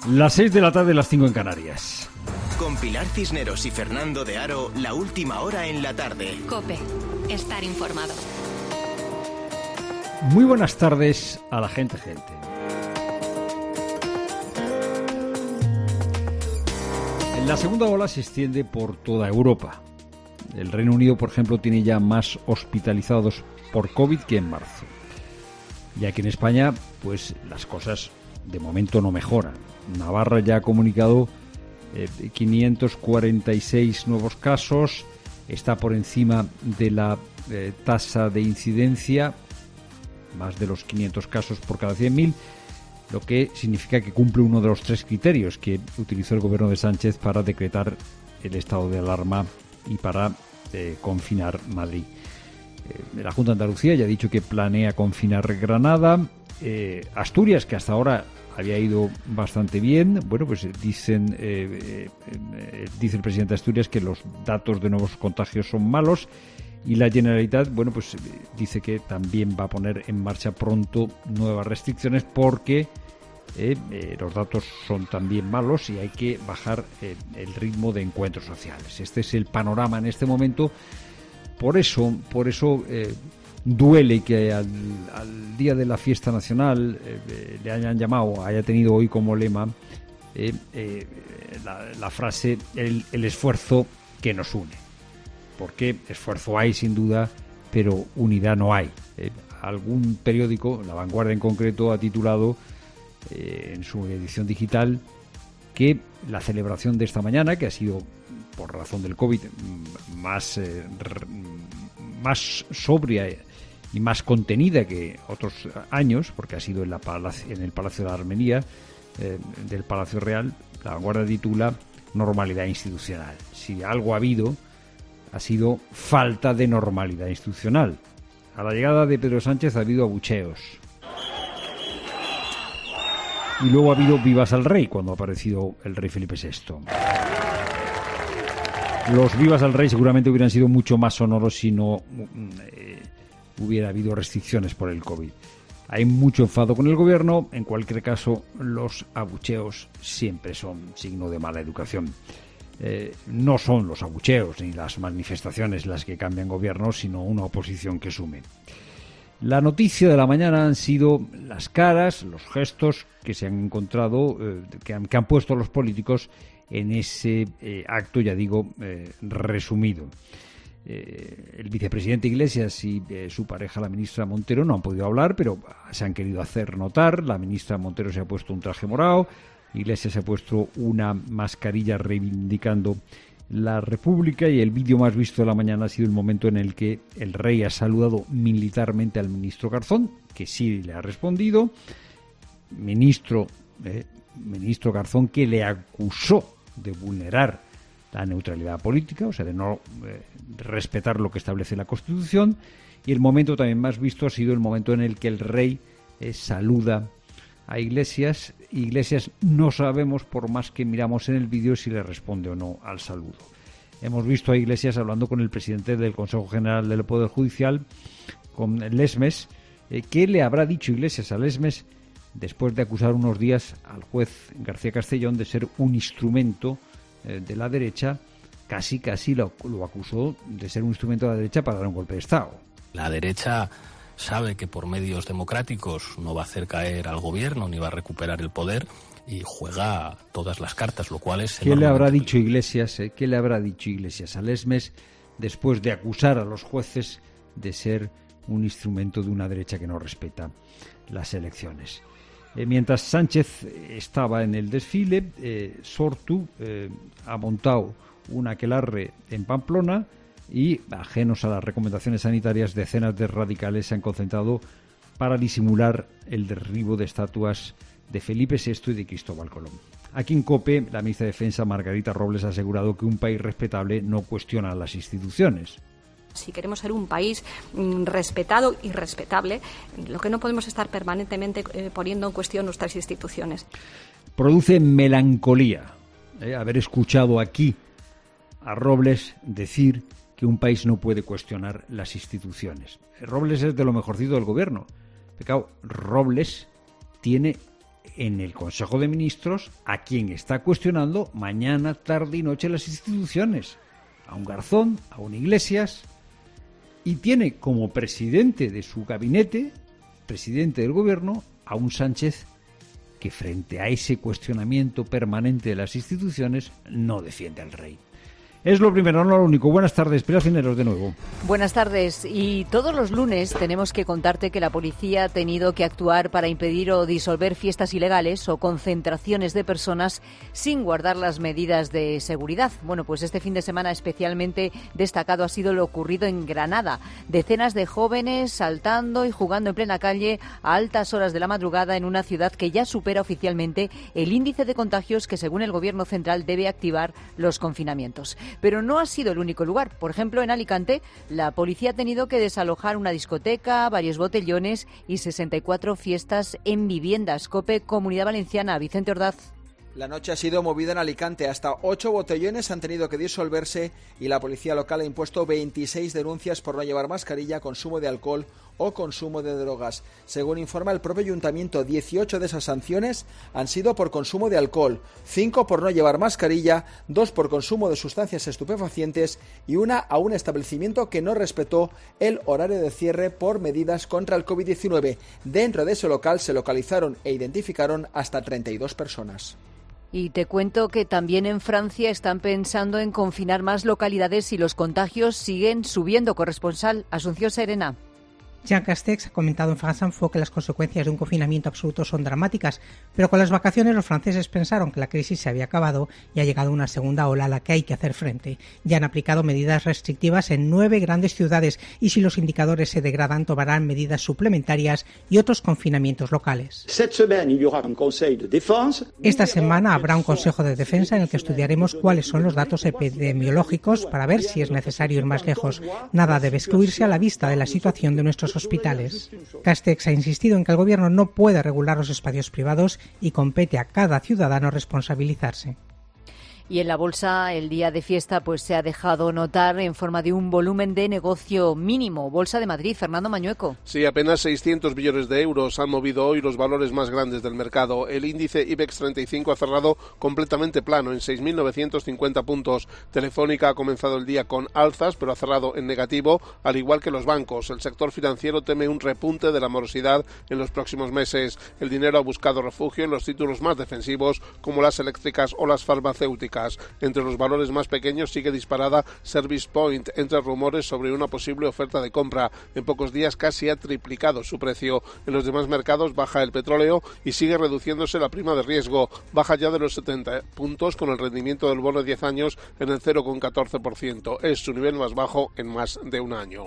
Las 6 de la tarde, las 5 en Canarias. Con Pilar Cisneros y Fernando de Aro, la última hora en la tarde. COPE. Estar informado. Muy buenas tardes a la gente. La segunda ola se extiende por toda Europa. El Reino Unido, por ejemplo, tiene ya más hospitalizados por COVID que en marzo. Y aquí en España, pues las cosas de momento no mejoran. Navarra ya ha comunicado 546 nuevos casos, está por encima de la tasa de incidencia, más de los 500 casos por cada 100.000, lo que significa que cumple uno de los 3 criterios que utilizó el gobierno de Sánchez para decretar el estado de alarma y para confinar Madrid. La Junta de Andalucía ya ha dicho que planea confinar Granada. Asturias, que hasta ahora había ido bastante bien, bueno, pues dice el presidente de Asturias que los datos de nuevos contagios son malos, y la Generalitat, bueno, pues dice que también va a poner en marcha pronto nuevas restricciones porque los datos son también malos y hay que bajar el ritmo de encuentros sociales. Este es el panorama en este momento. Por eso duele que al día de la fiesta nacional le hayan llamado, haya tenido hoy como lema la frase el esfuerzo que nos une. Porque esfuerzo hay sin duda, pero unidad no hay. Algún periódico, La Vanguardia en concreto, ha titulado en su edición digital que la celebración de esta mañana, que ha sido por razón del COVID más sobria y más contenida que otros años, porque ha sido en el Palacio de la Armería del Palacio Real, La Vanguardia titula normalidad institucional. Si algo ha habido, ha sido falta de normalidad institucional. A la llegada de Pedro Sánchez ha habido abucheos. Y luego ha habido vivas al rey cuando ha aparecido el rey Felipe VI. Los vivas al rey seguramente hubieran sido mucho más sonoros si no hubiera habido restricciones por el COVID. Hay mucho enfado con el gobierno. En cualquier caso, los abucheos siempre son signo de mala educación. No son los abucheos ni las manifestaciones las que cambian gobiernos, sino una oposición que sume. La noticia de la mañana han sido las caras, los gestos que se han encontrado, que han puesto los políticos en ese acto, ya digo, resumido. El vicepresidente Iglesias y su pareja, la ministra Montero, no han podido hablar, pero se han querido hacer notar. La ministra Montero se ha puesto un traje morado, Iglesias se ha puesto una mascarilla reivindicando la República, y el vídeo más visto de la mañana ha sido el momento en el que el rey ha saludado militarmente al ministro Garzón, que sí le ha respondido. Ministro Garzón, que le acusó de vulnerar la neutralidad política, o sea, de no respetar lo que establece la Constitución. Y el momento también más visto ha sido el momento en el que el rey saluda a Iglesias. Iglesias no sabemos, por más que miramos en el vídeo, si le responde o no al saludo. Hemos visto a Iglesias hablando con el presidente del Consejo General del Poder Judicial, con Lesmes. ¿Qué le habrá dicho Iglesias a Lesmes después de acusar unos días al juez García Castellón de ser un instrumento de la derecha? Casi lo acusó de ser un instrumento de la derecha para dar un golpe de Estado. La derecha sabe que por medios democráticos no va a hacer caer al gobierno ni va a recuperar el poder y juega todas las cartas, lo cual es... ¿Qué le habrá dicho Iglesias? ¿Qué le habrá dicho Iglesias a Lesmes después de acusar a los jueces de ser un instrumento de una derecha que no respeta las elecciones? Mientras Sánchez estaba en el desfile, Sortu ha montado un aquelarre en Pamplona y, ajenos a las recomendaciones sanitarias, decenas de radicales se han concentrado para disimular el derribo de estatuas de Felipe VI y de Cristóbal Colón. Aquí en COPE, la ministra de Defensa, Margarita Robles, ha asegurado que un país respetable no cuestiona las instituciones. Si queremos ser un país respetado y respetable, lo que no podemos estar permanentemente poniendo en cuestión nuestras instituciones. Produce melancolía haber escuchado aquí a Robles decir que un país no puede cuestionar las instituciones. Robles es de lo mejorcito del gobierno. Pero claro, Robles tiene en el Consejo de Ministros a quien está cuestionando mañana, tarde y noche las instituciones. A un Garzón, a un Iglesias, y tiene como presidente de su gabinete, presidente del gobierno, a un Sánchez que frente a ese cuestionamiento permanente de las instituciones no defiende al rey. Es lo primero, no lo único. Buenas tardes, Pilar Cisneros, de nuevo. Buenas tardes. Y todos los lunes tenemos que contarte que la policía ha tenido que actuar para impedir o disolver fiestas ilegales o concentraciones de personas sin guardar las medidas de seguridad. Bueno, pues este fin de semana especialmente destacado ha sido lo ocurrido en Granada. Decenas de jóvenes saltando y jugando en plena calle a altas horas de la madrugada en una ciudad que ya supera oficialmente el índice de contagios que, según el Gobierno central, debe activar los confinamientos. Pero no ha sido el único lugar. Por ejemplo, en Alicante, la policía ha tenido que desalojar una discoteca, varios botellones y 64 fiestas en viviendas. COPE, Comunidad Valenciana. Vicente Ordaz. La noche ha sido movida en Alicante. Hasta 8 botellones han tenido que disolverse y la policía local ha impuesto 26 denuncias por no llevar mascarilla, consumo de alcohol o consumo de drogas. Según informa el propio ayuntamiento, 18 de esas sanciones han sido por consumo de alcohol, 5 por no llevar mascarilla, 2 por consumo de sustancias estupefacientes y una a un establecimiento que no respetó el horario de cierre por medidas contra el COVID-19. Dentro de ese local se localizaron e identificaron hasta 32 personas. Y te cuento que también en Francia están pensando en confinar más localidades y los contagios siguen subiendo. Corresponsal, Asunción Serena. Jean Castex ha comentado en France Info que las consecuencias de un confinamiento absoluto son dramáticas, pero con las vacaciones los franceses pensaron que la crisis se había acabado y ha llegado una segunda ola a la que hay que hacer frente. Ya han aplicado medidas restrictivas en 9 grandes ciudades y si los indicadores se degradan tomarán medidas suplementarias y otros confinamientos locales. Esta semana habrá un Consejo de Defensa en el que estudiaremos cuáles son los datos epidemiológicos para ver si es necesario ir más lejos. Nada debe excluirse a la vista de la situación de nuestros hospitales. Castex ha insistido en que el gobierno no puede regular los espacios privados y compete a cada ciudadano responsabilizarse. Y en la bolsa el día de fiesta pues se ha dejado notar en forma de un volumen de negocio mínimo. Bolsa de Madrid, Fernando Mañueco. Sí, apenas 600 millones de euros han movido hoy los valores más grandes del mercado. El índice IBEX 35 ha cerrado completamente plano en 6.950 puntos. Telefónica ha comenzado el día con alzas, pero ha cerrado en negativo, al igual que los bancos. El sector financiero teme un repunte de la morosidad en los próximos meses. El dinero ha buscado refugio en los títulos más defensivos, como las eléctricas o las farmacéuticas. Entre los valores más pequeños sigue disparada Service Point, entre rumores sobre una posible oferta de compra. En pocos días casi ha triplicado su precio. En los demás mercados baja el petróleo y sigue reduciéndose la prima de riesgo. Baja ya de los 70 puntos con el rendimiento del bono de 10 años en el 0,14%. Es su nivel más bajo en más de un año.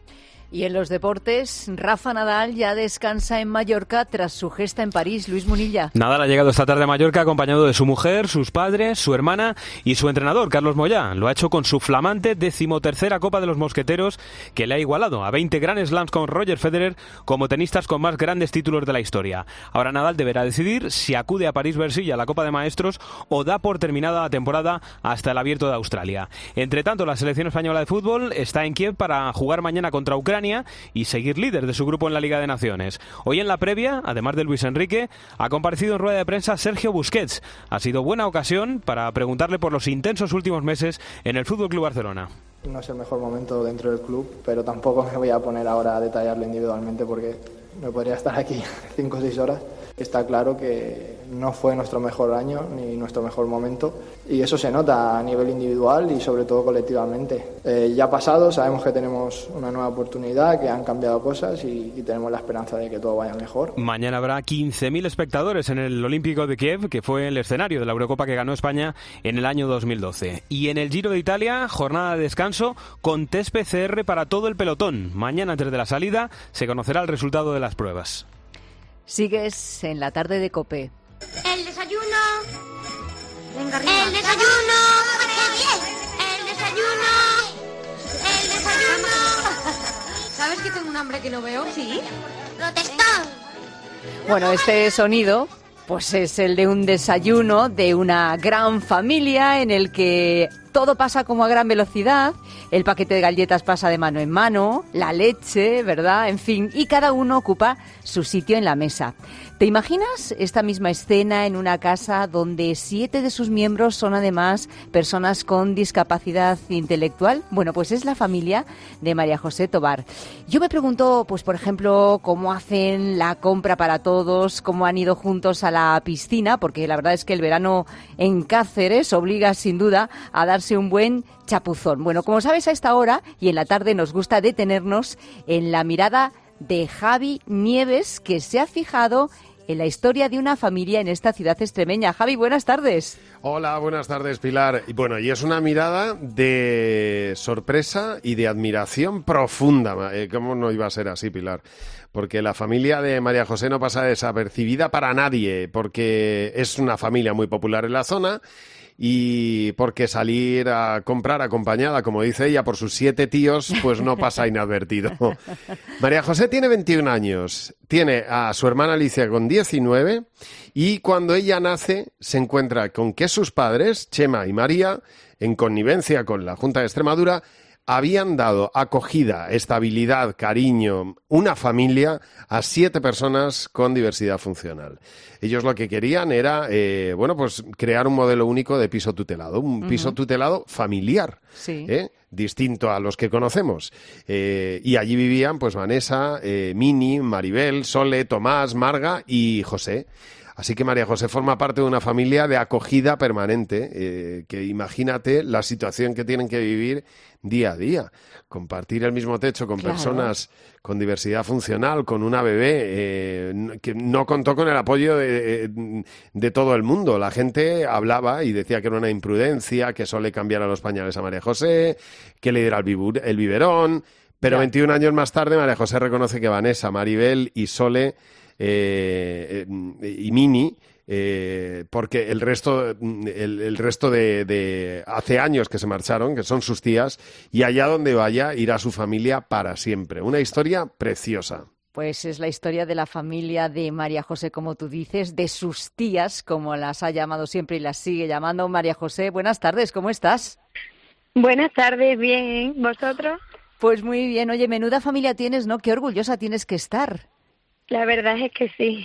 Y en los deportes, Rafa Nadal ya descansa en Mallorca tras su gesta en París. Luis Munilla. Nadal ha llegado esta tarde a Mallorca acompañado de su mujer, sus padres, su hermana y su entrenador, Carlos Moyá. Lo ha hecho con su flamante 13ª Copa de los Mosqueteros, que le ha igualado a 20 Grand Slams con Roger Federer como tenistas con más grandes títulos de la historia. Ahora Nadal deberá decidir si acude a París-Bercy a la Copa de Maestros o da por terminada la temporada hasta el Abierto de Australia. Entre tanto, la selección española de fútbol está en Kiev para jugar mañana contra Ucrania y seguir líder de su grupo en la Liga de Naciones. Hoy en la previa, además de Luis Enrique, ha comparecido en rueda de prensa Sergio Busquets. Ha sido buena ocasión para preguntarle por los intensos últimos meses en el FC Barcelona. No es el mejor momento dentro del club, pero tampoco me voy a poner ahora a detallarlo individualmente porque me podría estar aquí 5 o 6 horas. Está claro que no fue nuestro mejor año ni nuestro mejor momento y eso se nota a nivel individual y sobre todo colectivamente. Ya ha pasado, sabemos que tenemos una nueva oportunidad, que han cambiado cosas y tenemos la esperanza de que todo vaya mejor. Mañana habrá 15.000 espectadores en el Olímpico de Kiev, que fue el escenario de la Eurocopa que ganó España en el año 2012. Y en el Giro de Italia, jornada de descanso con test PCR para todo el pelotón. Mañana antes de la salida se conocerá el resultado de las pruebas. Sigues en la tarde de COPE. El desayuno. Venga, arriba. El desayuno. El desayuno. El desayuno. ¿Sabes que tengo un hambre que no veo? Sí. Protestón. Bueno, este sonido pues es el de un desayuno de una gran familia en el que todo pasa como a gran velocidad, el paquete de galletas pasa de mano en mano, la leche, ¿verdad? En fin, y cada uno ocupa su sitio en la mesa. ¿Te imaginas esta misma escena en una casa donde 7 de sus miembros son además personas con discapacidad intelectual? Bueno, pues es la familia de María José Tobar. Yo me pregunto, pues por ejemplo, cómo hacen la compra para todos, cómo han ido juntos a la piscina, porque la verdad es que el verano en Cáceres obliga sin duda a darse un buen chapuzón. Bueno, como sabes, a esta hora y en la tarde nos gusta detenernos en la mirada de Javi Nieves, que se ha fijado en la historia de una familia en esta ciudad extremeña. Javi, buenas tardes. Hola, buenas tardes, Pilar. Y bueno, y es una mirada de sorpresa y de admiración profunda. ¿Cómo no iba a ser así, Pilar? Porque la familia de María José no pasa desapercibida para nadie, porque es una familia muy popular en la zona y porque salir a comprar acompañada, como dice ella, por sus 7 tíos, pues no pasa inadvertido. María José tiene 21 años, tiene a su hermana Alicia con 19 y cuando ella nace se encuentra con que sus padres, Chema y María, en connivencia con la Junta de Extremadura, habían dado acogida, estabilidad, cariño, una familia a 7 personas con diversidad funcional. Ellos lo que querían era, pues crear un modelo único de piso tutelado, un piso tutelado familiar, sí. Distinto a los que conocemos. Y allí vivían pues Vanessa, Mini, Maribel, Sole, Tomás, Marga y José. Así que María José forma parte de una familia de acogida permanente, que imagínate la situación que tienen que vivir día a día. Compartir el mismo techo con personas con diversidad funcional, con una bebé, que no contó con el apoyo de todo el mundo. La gente hablaba y decía que era una imprudencia, que solo le cambiara los pañales a María José, que le diera el biberón. Pero 21 años más tarde María José reconoce que Vanessa, Maribel y Sole y Mini, porque el resto de hace años que se marcharon, que son sus tías, y allá donde vaya irá su familia para siempre. Una historia preciosa. Pues es la historia de la familia de María José, como tú dices, de sus tías, como las ha llamado siempre y las sigue llamando. María José, buenas tardes, ¿cómo estás? Buenas tardes, bien, ¿vosotros? Pues muy bien. Oye, menuda familia tienes, ¿no? Qué orgullosa tienes que estar. La verdad es que sí.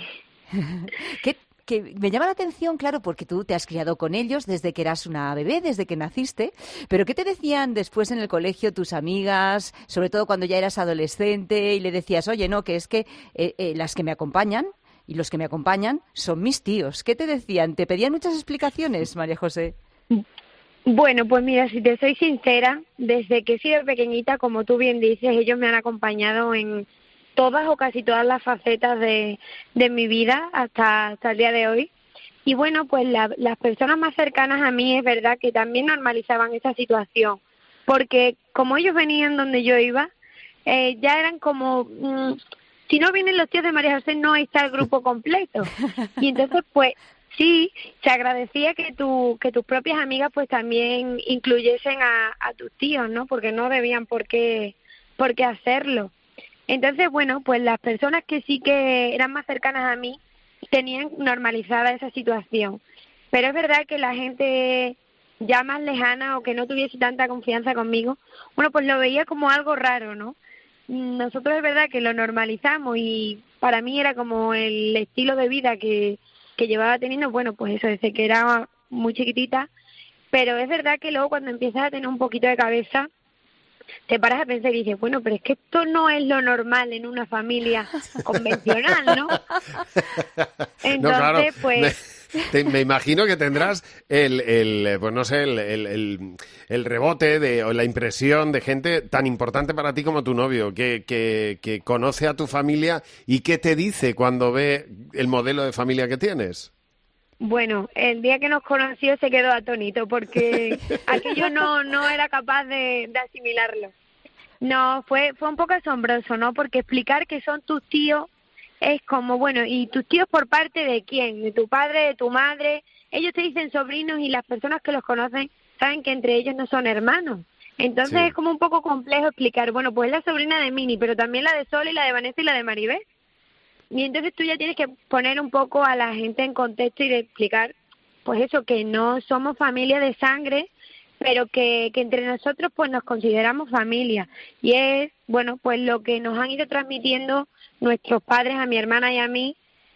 Que me llama la atención, claro, porque tú te has criado con ellos desde que eras una bebé, desde que naciste, pero ¿qué te decían después en el colegio tus amigas, sobre todo cuando ya eras adolescente y le decías, oye, no, que es que las que me acompañan y los que me acompañan son mis tíos? ¿Qué te decían? ¿Te pedían muchas explicaciones, María José? Bueno, pues mira, si te soy sincera, desde que he sido pequeñita, como tú bien dices, ellos me han acompañado en todas o casi todas las facetas de mi vida hasta el día de hoy. Y bueno, pues las personas más cercanas a mí es verdad que también normalizaban esa situación, porque como ellos venían donde yo iba, ya eran como, si no vienen los tíos de María José no está el grupo completo. Y entonces pues sí, se agradecía que tus propias amigas pues también incluyesen a tus tíos, ¿no? Porque no debían por qué hacerlo. Entonces, bueno, pues las personas que sí que eran más cercanas a mí tenían normalizada esa situación. Pero es verdad que la gente ya más lejana o que no tuviese tanta confianza conmigo, bueno, pues lo veía como algo raro, ¿no? Nosotros es verdad que lo normalizamos y para mí era como el estilo de vida que llevaba teniendo, bueno, pues eso, desde que era muy chiquitita. Pero es verdad que luego cuando empiezas a tener un poquito de cabeza, te paras a pensar y dices, bueno, pero es que esto no es lo normal en una familia convencional, ¿no? Entonces, no, claro, pues... Me imagino que tendrás el rebote o la impresión de gente tan importante para ti como tu novio, que conoce a tu familia y que te dice cuando ve el modelo de familia que tienes. Bueno, el día que nos conoció se quedó atónito porque aquello no era capaz de asimilarlo. No, fue un poco asombroso, ¿no? Porque explicar que son tus tíos es como, bueno, ¿y tus tíos por parte de quién? ¿De tu padre, de tu madre? Ellos te dicen sobrinos y las personas que los conocen saben que entre ellos no son hermanos. Entonces es como un poco complejo explicar, bueno, pues es la sobrina de Mini, pero también la de Sol y la de Vanessa y la de Maribel. Y entonces tú ya tienes que poner un poco a la gente en contexto y de explicar, pues eso, que no somos familia de sangre, pero que entre nosotros pues nos consideramos familia. Y es, bueno, pues lo que nos han ido transmitiendo nuestros padres a mi hermana y a mí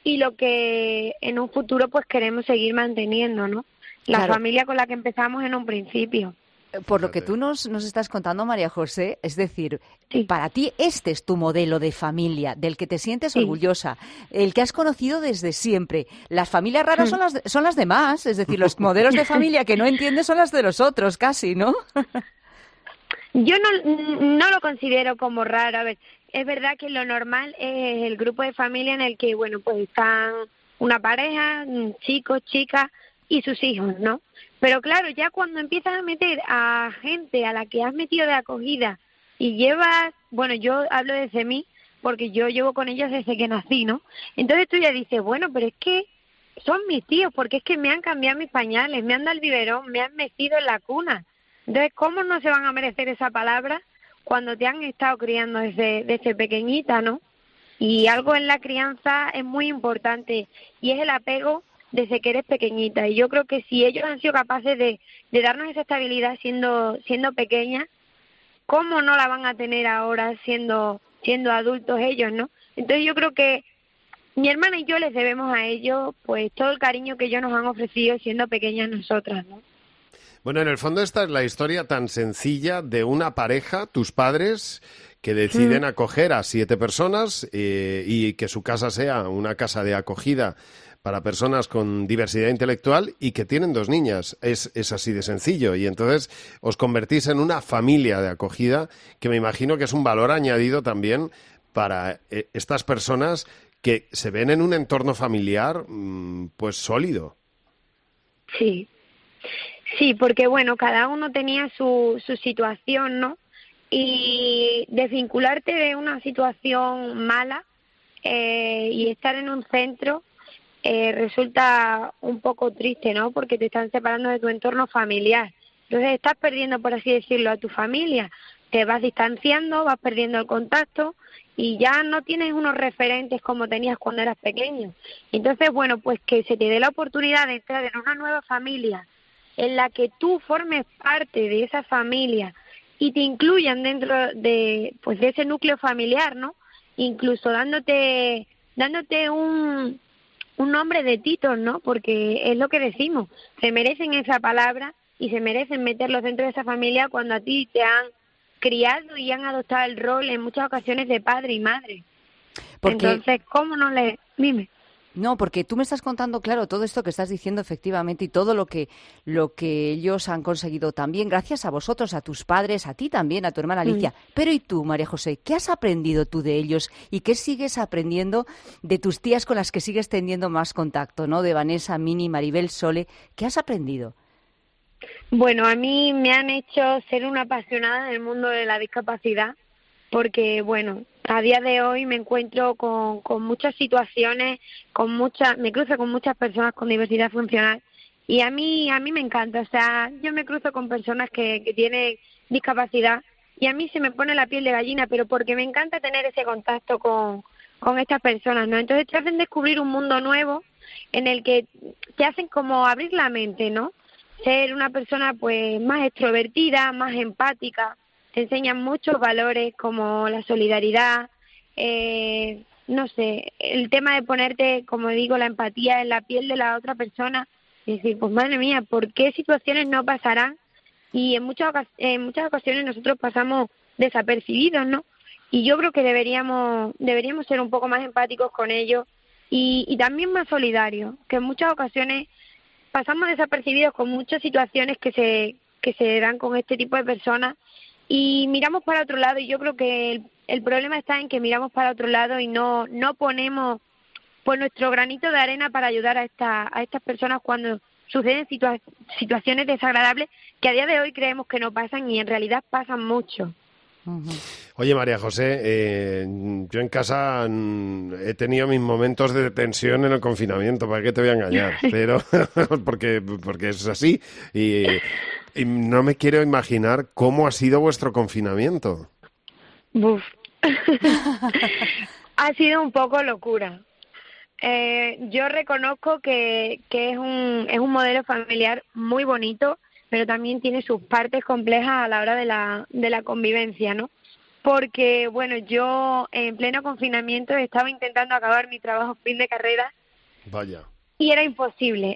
y lo que en un futuro pues queremos seguir manteniendo, ¿no? La familia con la que empezamos en un principio. Por lo que tú nos estás contando, María José, es decir, para ti este es tu modelo de familia, del que te sientes orgullosa, el que has conocido desde siempre. Las familias raras son las demás, es decir, los modelos de familia que no entiendes son las de los otros, casi, ¿no? Yo no lo considero como raro. A ver, es verdad que lo normal es el grupo de familia en el que, bueno, pues están una pareja, chicos, chicas y sus hijos, ¿no? Pero claro, ya cuando empiezas a meter a gente a la que has metido de acogida y llevas, bueno, yo hablo desde mí, porque yo llevo con ellos desde que nací, ¿no? Entonces tú ya dices, bueno, pero es que son mis tíos, porque es que me han cambiado mis pañales, me han dado el biberón, me han metido en la cuna. Entonces, ¿cómo no se van a merecer esa palabra cuando te han estado criando desde pequeñita, ¿no? Y algo en la crianza es muy importante, y es el apego desde que eres pequeñita. Y yo creo que si ellos han sido capaces de darnos esa estabilidad siendo pequeñas, ¿cómo no la van a tener ahora siendo adultos ellos, no? Entonces yo creo que mi hermana y yo les debemos a ellos pues todo el cariño que ellos nos han ofrecido siendo pequeñas nosotras, ¿no? Bueno, en el fondo esta es la historia tan sencilla de una pareja, tus padres, que deciden acoger a 7 personas y que su casa sea una casa de acogida para personas con diversidad intelectual y que tienen 2 niñas. Es así de sencillo. Y entonces os convertís en una familia de acogida que me imagino que es un valor añadido también para estas personas que se ven en un entorno familiar pues sólido. Sí, porque bueno, cada uno tenía su situación, ¿no? Y desvincularte de una situación mala y estar en un centro resulta un poco triste, ¿no? Porque te están separando de tu entorno familiar. Entonces estás perdiendo, por así decirlo, a tu familia. Te vas distanciando, vas perdiendo el contacto y ya no tienes unos referentes como tenías cuando eras pequeño. Entonces, bueno, pues que se te dé la oportunidad de entrar en una nueva familia en la que tú formes parte de esa familia y te incluyan dentro de ese núcleo familiar, ¿no? Incluso dándote un nombre de título, ¿no? Porque es lo que decimos, se merecen esa palabra y se merecen meterlos dentro de esa familia cuando a ti te han criado y han adoptado el rol en muchas ocasiones de padre y madre. Entonces, ¿cómo no le...? Dime. No, porque tú me estás contando, claro, todo esto que estás diciendo efectivamente y todo lo que ellos han conseguido también, gracias a vosotros, a tus padres, a ti también, a tu hermana Alicia. Pero ¿y tú, María José? ¿Qué has aprendido tú de ellos y qué sigues aprendiendo de tus tías con las que sigues teniendo más contacto, ¿no? De Vanessa, Mini, Maribel, Sole. ¿Qué has aprendido? Bueno, a mí me han hecho ser una apasionada del mundo de la discapacidad porque, bueno, a día de hoy me encuentro con muchas situaciones, me cruzo con muchas personas con diversidad funcional y a mí me encanta, o sea, yo me cruzo con personas que tienen discapacidad y a mí se me pone la piel de gallina, pero porque me encanta tener ese contacto con estas personas, ¿no? Entonces te hacen descubrir un mundo nuevo en el que te hacen como abrir la mente, ¿no? Ser una persona pues más extrovertida, más empática. Te enseñan muchos valores como la solidaridad, no sé, el tema de ponerte, como digo, la empatía en la piel de la otra persona y decir, pues madre mía, ¿por qué situaciones no pasarán? Y en muchas ocasiones nosotros pasamos desapercibidos, ¿no? Y yo creo que deberíamos ser un poco más empáticos con ellos y también más solidarios, que en muchas ocasiones pasamos desapercibidos con muchas situaciones que se dan con este tipo de personas y miramos para otro lado y yo creo que el problema está en que miramos para otro lado y no ponemos pues nuestro granito de arena para ayudar a estas personas cuando suceden situaciones desagradables que a día de hoy creemos que no pasan y en realidad pasan mucho. Oye, María José, yo en casa he tenido mis momentos de tensión en el confinamiento, ¿para qué te voy a engañar? Pero porque es así y no me quiero imaginar cómo ha sido vuestro confinamiento. Uf. Ha sido un poco locura. Yo reconozco que es un modelo familiar muy bonito, pero también tiene sus partes complejas a la hora de la convivencia, ¿no? Porque, bueno, yo en pleno confinamiento estaba intentando acabar mi trabajo fin de carrera Vaya. Y era imposible.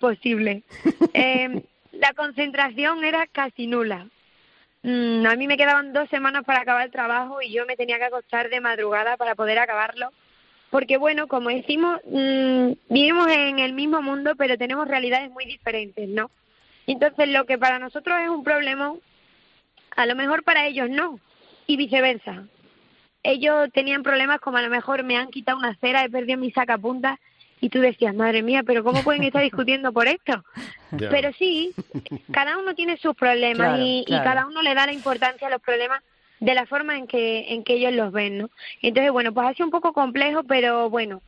La concentración era casi nula. A mí me quedaban 2 semanas para acabar el trabajo y yo me tenía que acostar de madrugada para poder acabarlo. Porque, bueno, como decimos, vivimos en el mismo mundo, pero tenemos realidades muy diferentes, ¿no? Entonces, lo que para nosotros es un problema, a lo mejor para ellos no, y viceversa. Ellos tenían problemas como a lo mejor me han quitado una cera, he perdido mi sacapuntas, y tú decías, madre mía, pero ¿cómo pueden estar discutiendo por esto? Yeah. Pero sí, cada uno tiene sus problemas, claro, y cada uno le da la importancia a los problemas de la forma en que ellos los ven, ¿no? Entonces, bueno, pues ha sido un poco complejo, pero bueno,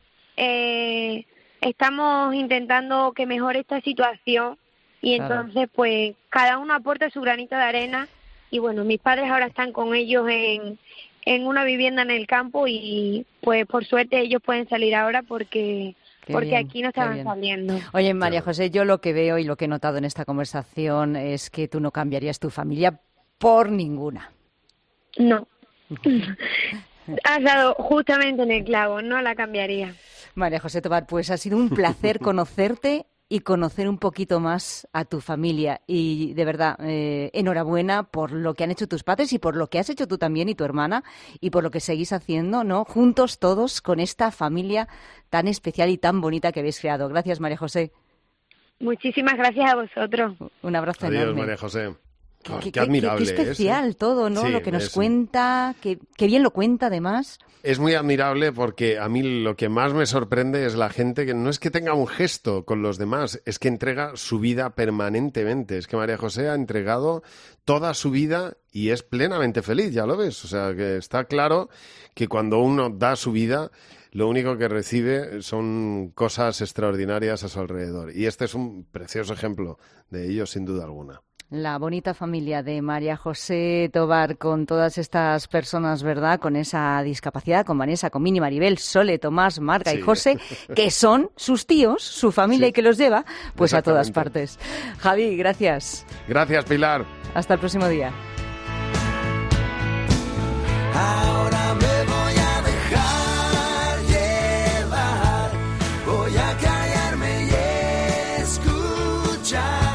estamos intentando que mejore esta situación y entonces, pues, cada uno aporta su granito de arena y, bueno, mis padres ahora están con ellos en una vivienda en el campo y, pues, por suerte ellos pueden salir ahora porque bien, aquí no estaban saliendo. Oye, María José, yo lo que veo y lo que he notado en esta conversación es que tú no cambiarías tu familia por ninguna. No. Has dado justamente en el clavo, no la cambiaría. María José Tobar, pues ha sido un placer conocerte y conocer un poquito más a tu familia. Y de verdad, enhorabuena por lo que han hecho tus padres y por lo que has hecho tú también y tu hermana y por lo que seguís haciendo, ¿no? Juntos todos con esta familia tan especial y tan bonita que habéis creado. Gracias, María José. Muchísimas gracias a vosotros. Un abrazo enorme. Adiós, María José. Qué admirable. Qué especial todo, ¿no? Sí, lo que nos cuenta, qué bien lo cuenta además. Es muy admirable porque a mí lo que más me sorprende es la gente que no es que tenga un gesto con los demás, es que entrega su vida permanentemente. Es que María José ha entregado toda su vida y es plenamente feliz, ya lo ves. O sea, que está claro que cuando uno da su vida, lo único que recibe son cosas extraordinarias a su alrededor. Y este es un precioso ejemplo de ello, sin duda alguna. La bonita familia de María José Tobar con todas estas personas, ¿verdad? Con esa discapacidad, con Vanessa, con Mini, Maribel, Sole, Tomás, Marga y José, que son sus tíos, su familia y que los lleva pues a todas partes. Javi, gracias. Gracias, Pilar. Hasta el próximo día. Ahora me voy a dejar llevar, voy a callarme y escuchar.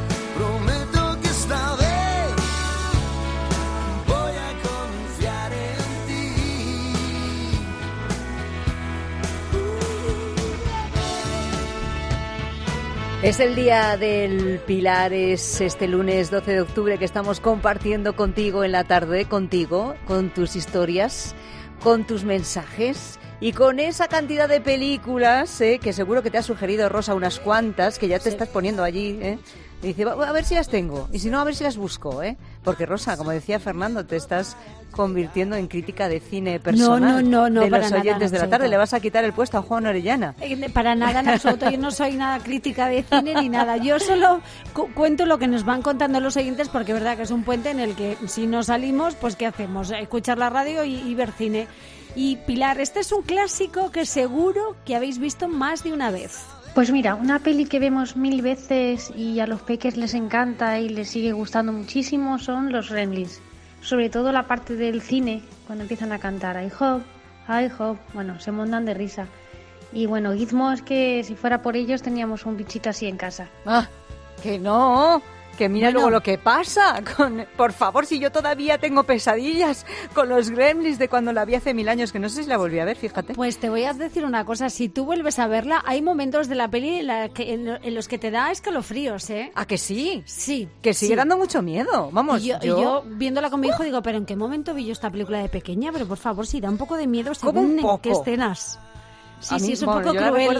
Es el día del Pilar, es este lunes 12 de octubre que estamos compartiendo contigo en la tarde, contigo, con tus historias, con tus mensajes y con esa cantidad de películas que seguro que te ha sugerido Rosa unas cuantas, que ya te estás poniendo allí, Y dice, a ver si las tengo, y si no, a ver si las busco, Porque Rosa, como decía Fernando, te estás convirtiendo en crítica de cine personal no, de para los nada, oyentes de la tarde. Le vas a quitar el puesto a Juan Orellana. Para nada, en absoluto. Yo no soy nada crítica de cine ni nada. Yo solo cuento lo que nos van contando los oyentes, porque es verdad que es un puente en el que si no salimos, pues ¿qué hacemos? Escuchar la radio y ver cine. Y Pilar, este es un clásico que seguro que habéis visto más de una vez. Pues mira, una peli que vemos 1000 veces y a los peques les encanta y les sigue gustando muchísimo son los Gremlins. Sobre todo la parte del cine, cuando empiezan a cantar I hope, bueno, se montan de risa. Y bueno, Gizmo es que si fuera por ellos teníamos un bichito así en casa. ¡Ah! ¡Que no! Que mira luego lo que pasa. Por favor, si yo todavía tengo pesadillas con los Gremlins de cuando la vi hace 1000 años, que no sé si la volví a ver, fíjate. Pues te voy a decir una cosa, si tú vuelves a verla, hay momentos de la peli en los que te da escalofríos, ¿Ah, que sí? Sí. Que sigue dando mucho miedo, vamos. Y yo viéndola con mi hijo digo, pero ¿en qué momento vi yo esta película de pequeña? Pero por favor, si da un poco de miedo según en qué escenas. Sí, es un poco cruel.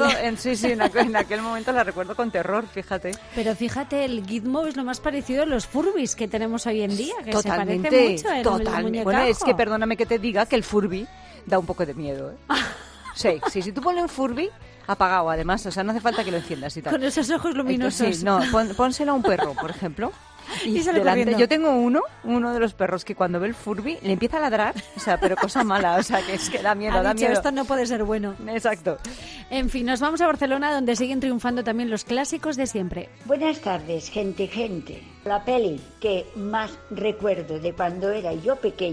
En aquel momento la recuerdo con terror, fíjate. Pero fíjate, el Gizmo es lo más parecido a los Furbies que tenemos hoy en día, que totalmente, se parece mucho en el muñecajo. Bueno, es que perdóname que te diga que el Furby da un poco de miedo, Sí, si tú pones un Furby apagado, además, o sea, no hace falta que lo enciendas y tal. Con esos ojos luminosos. Sí, no, pónselo a un perro, por ejemplo. Y delante, yo tengo uno de los perros que cuando ve el Furby le empieza a ladrar, o sea, pero cosa mala, o sea, que es que da miedo, da miedo. Esto no puede ser bueno. Exacto. En fin, nos vamos a Barcelona, donde siguen triunfando también los clásicos de siempre. Buenas tardes, gente. La peli que más recuerdo de cuando era yo pequeña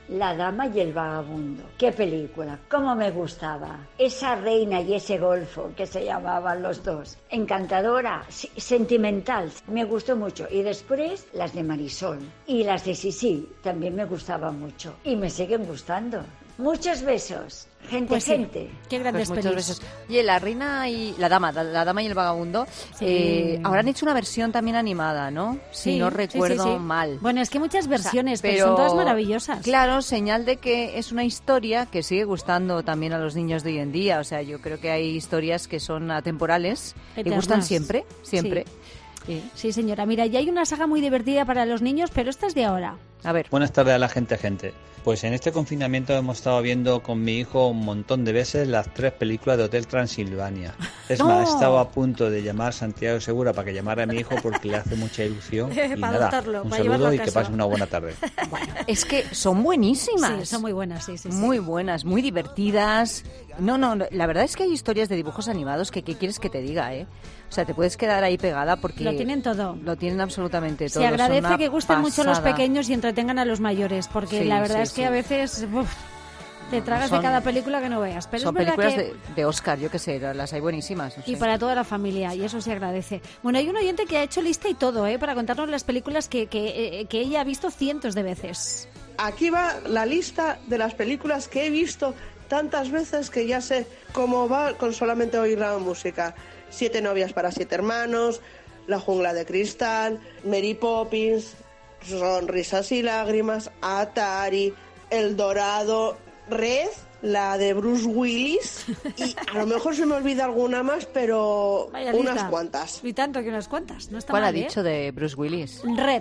La dama y el vagabundo. ¡Qué película! ¡Cómo me gustaba! Esa reina y ese golfo que se llamaban los dos. Encantadora, sentimental. Me gustó mucho. Y después las de Marisol. Y las de Sisi también me gustaban mucho. Y me siguen gustando. Muchos besos. Gente, Pues sí, gente. qué grandes Muchos pelis. besos. Oye, la reina y la dama y el vagabundo, Sí. ahora han hecho una versión también animada, ¿no? Si no recuerdo sí, sí. mal. Bueno, es que hay muchas O sea, versiones, pero son todas maravillosas. Claro, señal de que es una historia que sigue gustando también a los niños de hoy en día. O sea, yo creo que hay historias que son atemporales y Eternas. gustan siempre. Sí, señora. Mira, ya hay una saga muy divertida para los niños, pero esta es de ahora. A ver. Buenas tardes a la gente. Pues en este confinamiento hemos estado viendo con mi hijo un montón de veces las 3 películas de Hotel Transilvania. Es ¡No! más, estaba a punto de llamar a Santiago Segura para que llamara a mi hijo porque le hace mucha ilusión. Y Para nada, adoptarlo, un para llevarlo saludo a y que casa. pase una buena tarde. Es que son buenísimas. Sí, son muy buenas, sí. Muy buenas, muy divertidas. No, la verdad es que hay historias de dibujos animados que ¿qué quieres que te diga, eh? O sea, te puedes quedar ahí pegada porque... Lo tienen todo. Lo tienen absolutamente todo. Se Son agradece una que gusten mucho los pasada. pequeños y entretengan a los mayores, porque Sí, la verdad sí, es que sí. a veces te tragas Son- de cada película que no veas. Pero Son es verdad películas que... de Oscar, yo qué sé, las hay buenísimas. no Y sé. para toda la familia, y eso se agradece. Bueno, hay un oyente que ha hecho lista y todo, para contarnos las películas que ella ha visto cientos de veces. Aquí va la lista de las películas que he visto tantas veces que ya sé cómo va con solamente oír la música. 7 novias para 7 hermanos, La jungla de cristal, Mary Poppins, Sonrisas y lágrimas, Atari, El Dorado, Red, la de Bruce Willis, y a lo mejor se me olvida alguna más, pero Vaya unas lista. cuantas. Y tanto que unas cuantas, no está ¿Cuál mal, ha dicho ¿eh? de Bruce Willis? Red.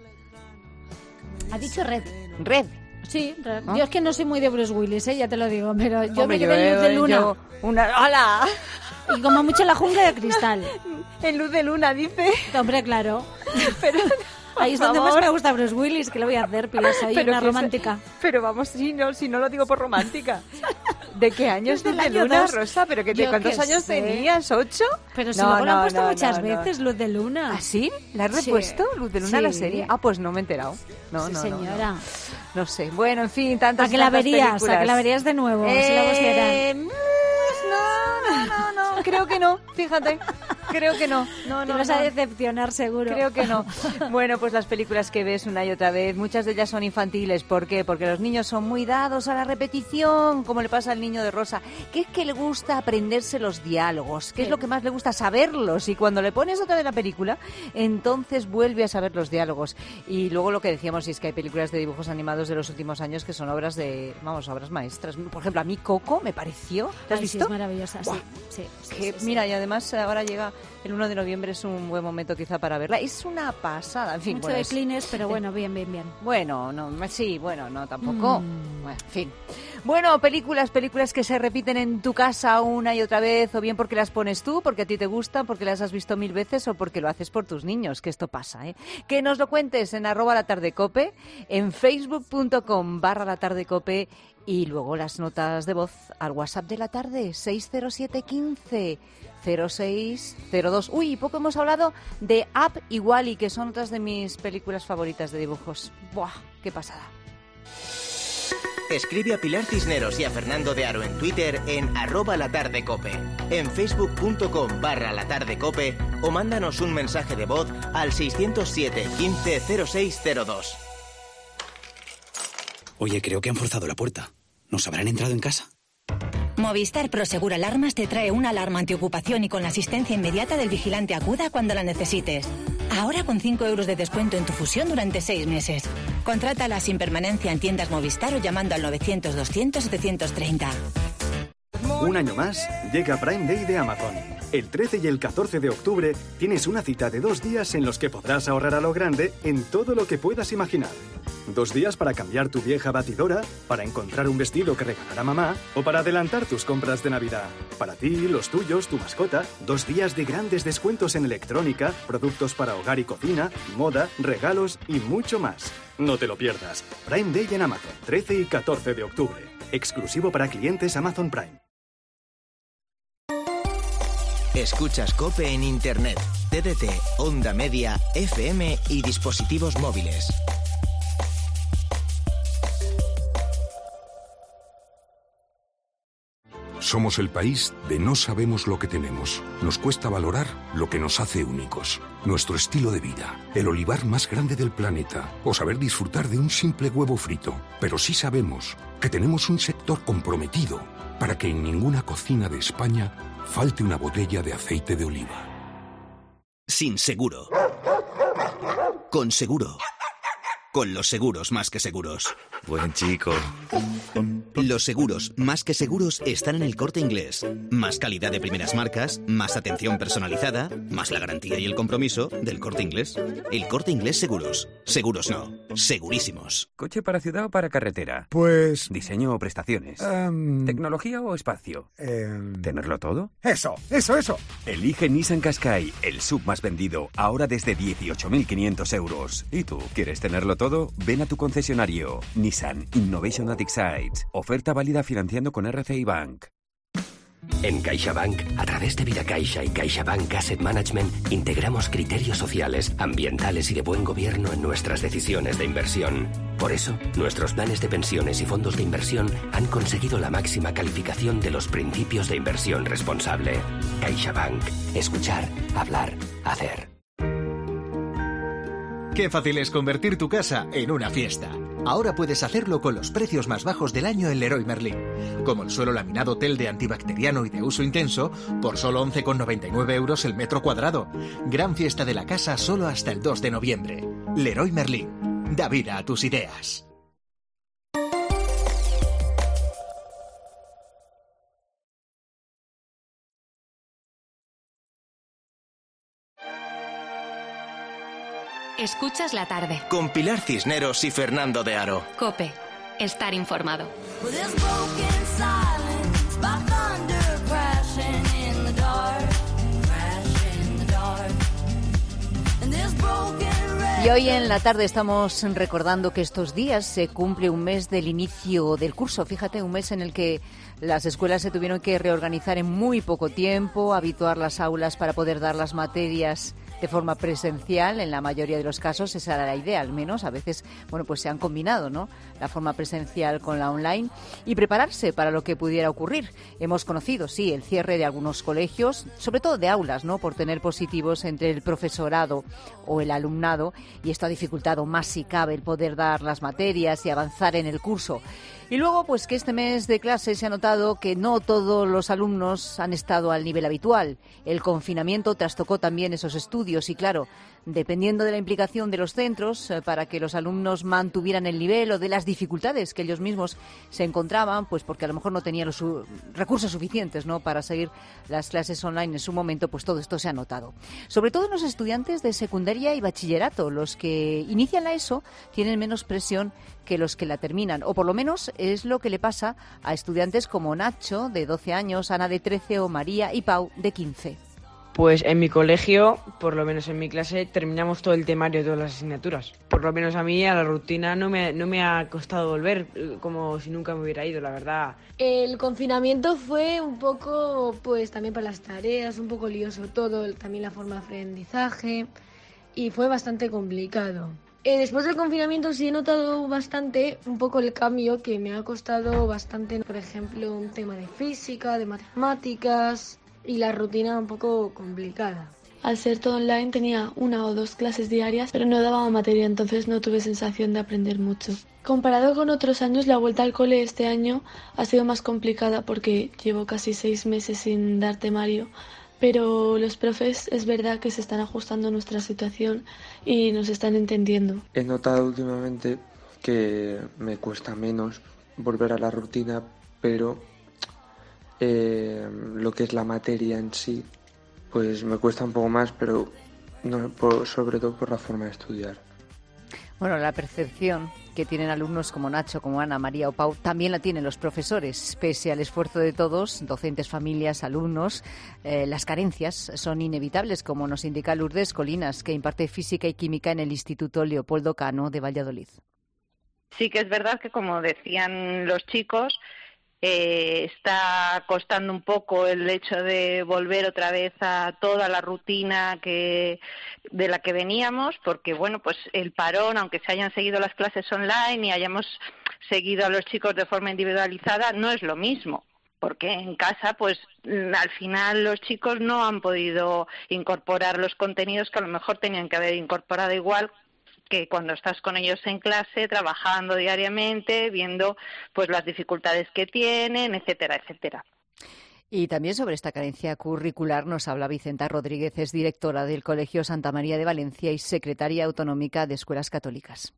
Ha dicho Red. Red. Sí, Red. ¿Ah? Yo es que no soy muy de Bruce Willis, ya te lo digo, pero yo Hombre, me quedé en Luz de Luna. ¡Hala! Y como mucho La jungla de cristal. En Luz de Luna, dice. Hombre, claro. Pero... Ahí es donde más me gusta Bruce Willis, que lo voy a hacer, Pilar, soy Pero una que romántica. Pero vamos, si no lo digo por romántica. ¿De qué años Desde Luz el de año Luna, 2? Rosa? ¿Pero Yo cuántos qué años sé. tenías? ¿8? Pero si luego lo han puesto muchas veces, Luz de Luna. ¿Ah, sí? ¿La has Sí. repuesto, Luz de Luna, a la Sí. serie? Ah, pues no me he enterado. No, Sí, no, señora. No sé. Bueno, en fin, tantas A que la tantas verías, películas. a que la verías de nuevo, si la pusieran. No, creo que no, fíjate. Creo que no. Te vas a decepcionar, seguro. Creo que no. Bueno, pues las películas que ves una y otra vez, muchas de ellas son infantiles. ¿Por qué? Porque los niños son muy dados a la repetición, como le pasa al niño de Rosa, que es que le gusta aprenderse los diálogos, que es lo que más le gusta, saberlos. Y cuando le pones otra vez la película, entonces vuelve a saber los diálogos. Y luego lo que decíamos, y es que hay películas de dibujos animados de los últimos años que son obras obras maestras. Por ejemplo, a mí Coco me pareció. ¿La has Ay, sí, visto? es maravillosa, sí. Buah. Sí, Que, mira, y además ahora llega el 1 de noviembre, es un buen momento quizá para verla. Es una pasada, en fin. Mucho bueno, de es- clines, pero bueno, bien. Bueno, no, sí, bueno, no, tampoco. Bueno, en fin. Bueno, películas que se repiten en tu casa una y otra vez, o bien porque las pones tú, porque a ti te gustan, porque las has visto 1000 veces, o porque lo haces por tus niños, que esto pasa, ¿eh? Que nos lo cuentes en @latardecope, en facebook.com/latardecope, y luego las notas de voz al WhatsApp de la tarde, 607 15 0602. Uy, poco hemos hablado de Up y Wall-E, que son otras de mis películas favoritas de dibujos. Buah, qué pasada. Escribe a Pilar Cisneros y a Fernando de Aro en Twitter en @latardecope, en facebook.com/latardecope, o mándanos un mensaje de voz al 607 15 0602. Oye, creo que han forzado la puerta. ¿Nos habrán entrado en casa? Movistar Prosegur Alarmas te trae una alarma antiocupación y con la asistencia inmediata del vigilante aguda cuando la necesites. Ahora con 5 euros de descuento en tu fusión durante 6 meses. Contrátala sin permanencia en tiendas Movistar o llamando al 900-200-730. Un año más llega Prime Day de Amazon. El 13 y el 14 de octubre tienes una cita de 2 días en los que podrás ahorrar a lo grande en todo lo que puedas imaginar. 2 días para cambiar tu vieja batidora, para encontrar un vestido que regalar a mamá o para adelantar tus compras de Navidad. Para ti, los tuyos, tu mascota. 2 días de grandes descuentos en electrónica, productos para hogar y cocina, moda, regalos y mucho más. No te lo pierdas. Prime Day en Amazon, 13 y 14 de octubre. Exclusivo para clientes Amazon Prime. Escuchas COPE en Internet, TDT, Onda Media, FM y dispositivos móviles. Somos el país de no sabemos lo que tenemos. Nos cuesta valorar lo que nos hace únicos. Nuestro estilo de vida, el olivar más grande del planeta, o saber disfrutar de un simple huevo frito. Pero sí sabemos que tenemos un sector comprometido para que en ninguna cocina de España falte una botella de aceite de oliva. Sin seguro. Con seguro. Con los seguros más que seguros. Buen chico. Los seguros más que seguros están en El Corte Inglés. Más calidad de primeras marcas, más atención personalizada, más la garantía y el compromiso del Corte Inglés. El Corte Inglés Seguros. Seguros no, segurísimos. ¿Coche para ciudad o para carretera? Pues... ¿Diseño o prestaciones? ¿Tecnología o espacio? ¿Tenerlo todo? Eso. Elige Nissan Qashqai, el SUV más vendido, ahora desde 18.500 euros. ¿Y tú, quieres tenerlo todo? Ven a tu concesionario. Nissan Innovation that Excites. Oferta válida financiando con RCI Bank. En CaixaBank, a través de Vidacaixa y CaixaBank Asset Management, integramos criterios sociales, ambientales y de buen gobierno en nuestras decisiones de inversión. Por eso, nuestros planes de pensiones y fondos de inversión han conseguido la máxima calificación de los principios de inversión responsable. CaixaBank. Escuchar, hablar, hacer. Qué fácil es convertir tu casa en una fiesta. Ahora puedes hacerlo con los precios más bajos del año en Leroy Merlin. Como el suelo laminado Telde antibacteriano y de uso intenso, por solo 11,99 euros el metro cuadrado. Gran fiesta de la casa solo hasta el 2 de noviembre. Leroy Merlin. Da vida a tus ideas. Escuchas la tarde. Con Pilar Cisneros y Fernando de Aro. COPE. Estar informado. Y hoy en la tarde estamos recordando que estos días se cumple un mes del inicio del curso. Fíjate, un mes en el que las escuelas se tuvieron que reorganizar en muy poco tiempo, habituar las aulas para poder dar las materias de forma presencial. En la mayoría de los casos esa era la idea, al menos. A veces, bueno, pues se han combinado, ¿no?, la forma presencial con la online, y prepararse para lo que pudiera ocurrir. Hemos conocido, sí, el cierre de algunos colegios, sobre todo de aulas, ¿no?, por tener positivos entre el profesorado o el alumnado, y esto ha dificultado más si cabe el poder dar las materias y avanzar en el curso. Y luego, pues que este mes de clase se ha notado que no todos los alumnos han estado al nivel habitual. El confinamiento trastocó también esos estudios y, claro, dependiendo de la implicación de los centros para que los alumnos mantuvieran el nivel o de las dificultades que ellos mismos se encontraban, pues porque a lo mejor no tenían los recursos suficientes, ¿no?, para seguir las clases online en su momento, pues todo esto se ha notado. Sobre todo en los estudiantes de secundaria y bachillerato, los que inician la ESO tienen menos presión que los que la terminan, o por lo menos es lo que le pasa a estudiantes como Nacho, de 12 años, Ana, de 13, o María y Pau, de 15. Pues en mi colegio, por lo menos en mi clase, terminamos todo el temario de todas las asignaturas. Por lo menos a mí a la rutina no me ha costado volver, como si nunca me hubiera ido, la verdad. El confinamiento fue un poco, pues también para las tareas, un poco lioso todo, también la forma de aprendizaje, y fue bastante complicado. Después del confinamiento sí he notado bastante un poco el cambio que me ha costado bastante, por ejemplo, un tema de física, de matemáticas y la rutina un poco complicada. Al ser todo online tenía 1 o 2 clases diarias, pero no daba materia, entonces no tuve sensación de aprender mucho. Comparado con otros años, la vuelta al cole este año ha sido más complicada porque llevo casi 6 meses sin dar temario. Pero los profes es verdad que se están ajustando a nuestra situación y nos están entendiendo. He notado últimamente que me cuesta menos volver a la rutina, pero lo que es la materia en sí, pues me cuesta un poco más, pero no, sobre todo por la forma de estudiar. Bueno, la percepción que tienen alumnos como Nacho, como Ana, María o Pau, también la tienen los profesores. Pese al esfuerzo de todos, docentes, familias, alumnos, las carencias son inevitables, como nos indica Lourdes Colinas, que imparte física y química en el Instituto Leopoldo Cano de Valladolid. Sí que es verdad que, como decían los chicos, está costando un poco el hecho de volver otra vez a toda la rutina de la que veníamos, porque bueno, pues el parón, aunque se hayan seguido las clases online y hayamos seguido a los chicos de forma individualizada, no es lo mismo. porque en casa, pues al final los chicos no han podido incorporar los contenidos que a lo mejor tenían que haber incorporado igual que cuando estás con ellos en clase, trabajando diariamente, viendo pues las dificultades que tienen, etcétera, etcétera. Y también sobre esta carencia curricular nos habla Vicenta Rodríguez, es directora del Colegio Santa María de Valencia y secretaria autonómica de Escuelas Católicas.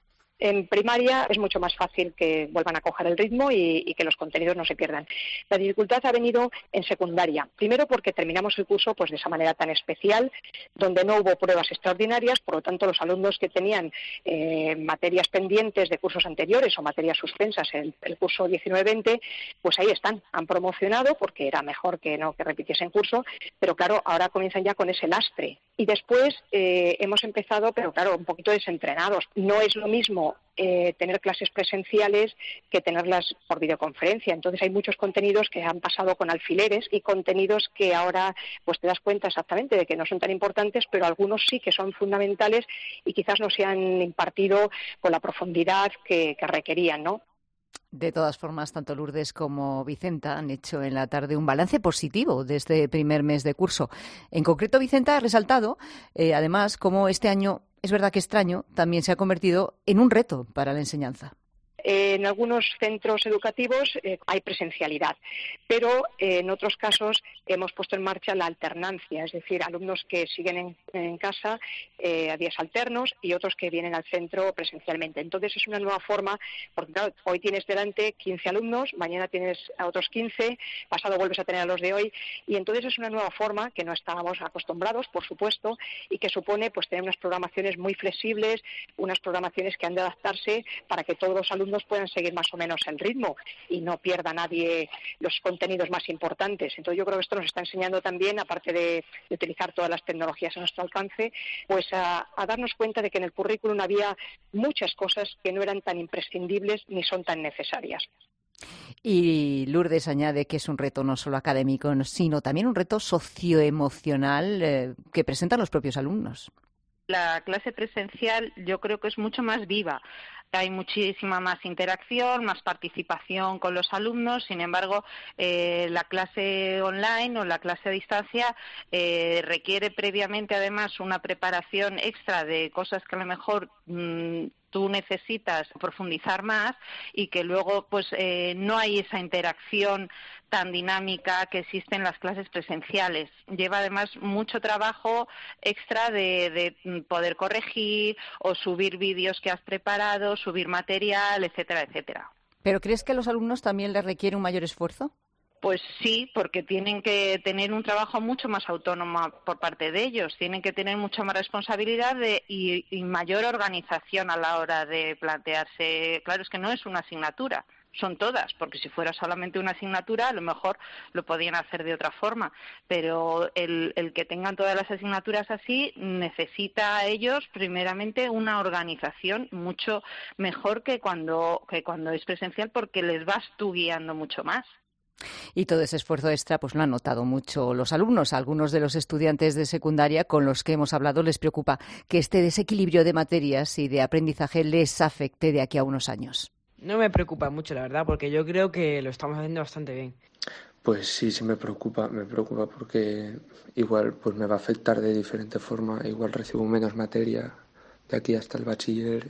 En primaria es mucho más fácil que vuelvan a coger el ritmo y que los contenidos no se pierdan. La dificultad ha venido en secundaria. Primero porque terminamos el curso pues de esa manera tan especial, donde no hubo pruebas extraordinarias, por lo tanto los alumnos que tenían materias pendientes de cursos anteriores o materias suspensas en el curso 19-20, pues ahí están, han promocionado porque era mejor que no que repitiesen curso, pero claro, ahora comienzan ya con ese lastre. Y después hemos empezado, pero claro, un poquito desentrenados. No es lo mismo tener clases presenciales que tenerlas por videoconferencia. Entonces hay muchos contenidos que han pasado con alfileres y contenidos que ahora pues te das cuenta exactamente de que no son tan importantes, pero algunos sí que son fundamentales y quizás no se han impartido con la profundidad que requerían, ¿no? De todas formas, tanto Lourdes como Vicenta han hecho en la tarde un balance positivo de este primer mes de curso. En concreto, Vicenta ha resaltado, además, cómo este año, es verdad que extraño, también se ha convertido en un reto para la enseñanza. En algunos centros educativos hay presencialidad, pero en otros casos hemos puesto en marcha la alternancia, es decir, alumnos que siguen en casa a días alternos y otros que vienen al centro presencialmente. Entonces es una nueva forma, porque claro, hoy tienes delante 15 alumnos, mañana tienes a otros 15, pasado vuelves a tener a los de hoy, y entonces es una nueva forma que no estábamos acostumbrados, por supuesto, y que supone pues tener unas programaciones muy flexibles, unas programaciones que han de adaptarse para que todos los alumnos puedan seguir más o menos el ritmo y no pierda nadie los contenidos más importantes. Entonces yo creo que esto nos está enseñando también, aparte de utilizar todas las tecnologías a nuestro alcance, pues a darnos cuenta de que en el currículum había muchas cosas que no eran tan imprescindibles ni son tan necesarias. Y Lourdes añade que es un reto no solo académico, sino también un reto socioemocional que presentan los propios alumnos. La clase presencial yo creo que es mucho más viva. Hay muchísima más interacción, más participación con los alumnos. Sin embargo, la clase online o la clase a distancia requiere previamente, además, una preparación extra de cosas que a lo mejor tú necesitas profundizar más y que luego pues no hay esa interacción tan dinámica que existe en las clases presenciales. Lleva además mucho trabajo extra de poder corregir o subir vídeos que has preparado, subir material, etcétera, etcétera. ¿Pero crees que a los alumnos también les requiere un mayor esfuerzo? Pues sí, porque tienen que tener un trabajo mucho más autónomo por parte de ellos, tienen que tener mucha más responsabilidad y mayor organización a la hora de plantearse. Claro, es que no es una asignatura, son todas, porque si fuera solamente una asignatura a lo mejor lo podían hacer de otra forma, pero el que tengan todas las asignaturas así necesita a ellos primeramente una organización mucho mejor que cuando es presencial, porque les vas tú guiando mucho más. Y todo ese esfuerzo extra pues lo han notado mucho los alumnos. A algunos de los estudiantes de secundaria con los que hemos hablado les preocupa que este desequilibrio de materias y de aprendizaje les afecte de aquí a unos años. No me preocupa mucho, la verdad, porque yo creo que lo estamos haciendo bastante bien. Pues sí me preocupa porque igual pues me va a afectar de diferente forma. Igual recibo menos materia de aquí hasta el bachiller.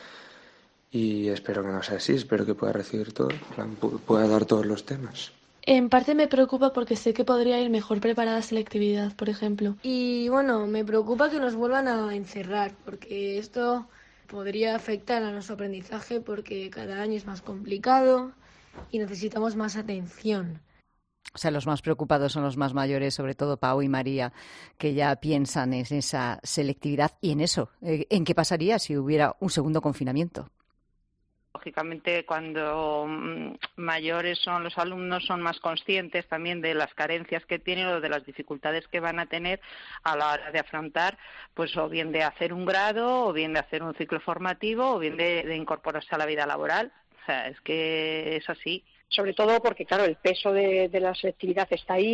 Y espero que no sea así, espero que pueda recibir todo, pueda dar todos los temas. En parte me preocupa porque sé que podría ir mejor preparada a selectividad, por ejemplo. Y bueno, me preocupa que nos vuelvan a encerrar, porque esto podría afectar a nuestro aprendizaje porque cada año es más complicado y necesitamos más atención. O sea, los más preocupados son los más mayores, sobre todo Pau y María, que ya piensan en esa selectividad y en eso. ¿En qué pasaría si hubiera un segundo confinamiento? Lógicamente, cuando mayores son los alumnos, son más conscientes también de las carencias que tienen o de las dificultades que van a tener a la hora de afrontar, pues o bien de hacer un grado, o bien de hacer un ciclo formativo, o bien de incorporarse a la vida laboral. O sea, es que es así. Sobre todo porque, claro, el peso de la selectividad está ahí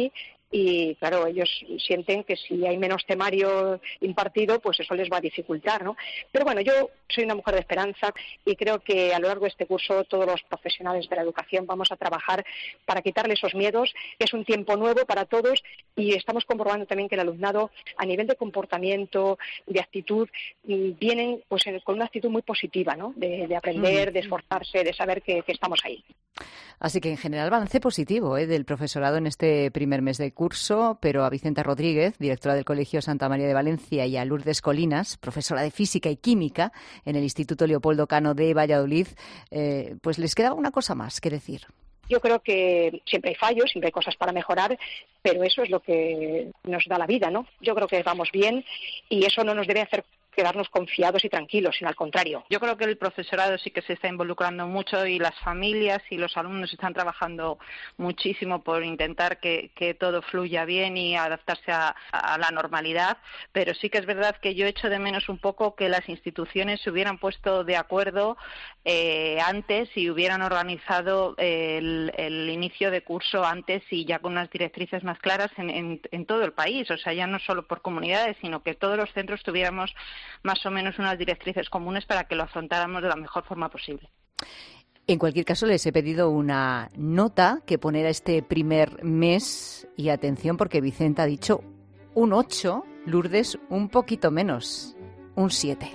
y claro, ellos sienten que si hay menos temario impartido, pues eso les va a dificultar, ¿no? Pero bueno, yo soy una mujer de esperanza y creo que a lo largo de este curso todos los profesionales de la educación vamos a trabajar para quitarle esos miedos, que es un tiempo nuevo para todos, y estamos comprobando también que el alumnado, a nivel de comportamiento, de actitud, vienen pues con una actitud muy positiva, ¿no? De aprender, de esforzarse, de saber que estamos ahí. Así que en general balance positivo del profesorado en este primer mes de curso, pero a Vicenta Rodríguez, directora del Colegio Santa María de Valencia, y a Lourdes Colinas, profesora de Física y Química en el Instituto Leopoldo Cano de Valladolid, pues les quedaba una cosa más que decir. Yo creo que siempre hay fallos, siempre hay cosas para mejorar, pero eso es lo que nos da la vida, ¿no? Yo creo que vamos bien y eso no nos debe hacer quedarnos confiados y tranquilos, sino al contrario. Yo creo que el profesorado sí que se está involucrando mucho y las familias y los alumnos están trabajando muchísimo por intentar que todo fluya bien y adaptarse a la normalidad, pero sí que es verdad que yo echo de menos un poco que las instituciones se hubieran puesto de acuerdo antes y hubieran organizado el inicio de curso antes y ya con unas directrices más claras en todo el país, o sea, ya no solo por comunidades, sino que todos los centros tuviéramos más o menos unas directrices comunes para que lo afrontáramos de la mejor forma posible. En cualquier caso, les he pedido una nota que poner a este primer mes, y atención porque Vicenta ha dicho un 8, Lourdes un poquito menos, un 7.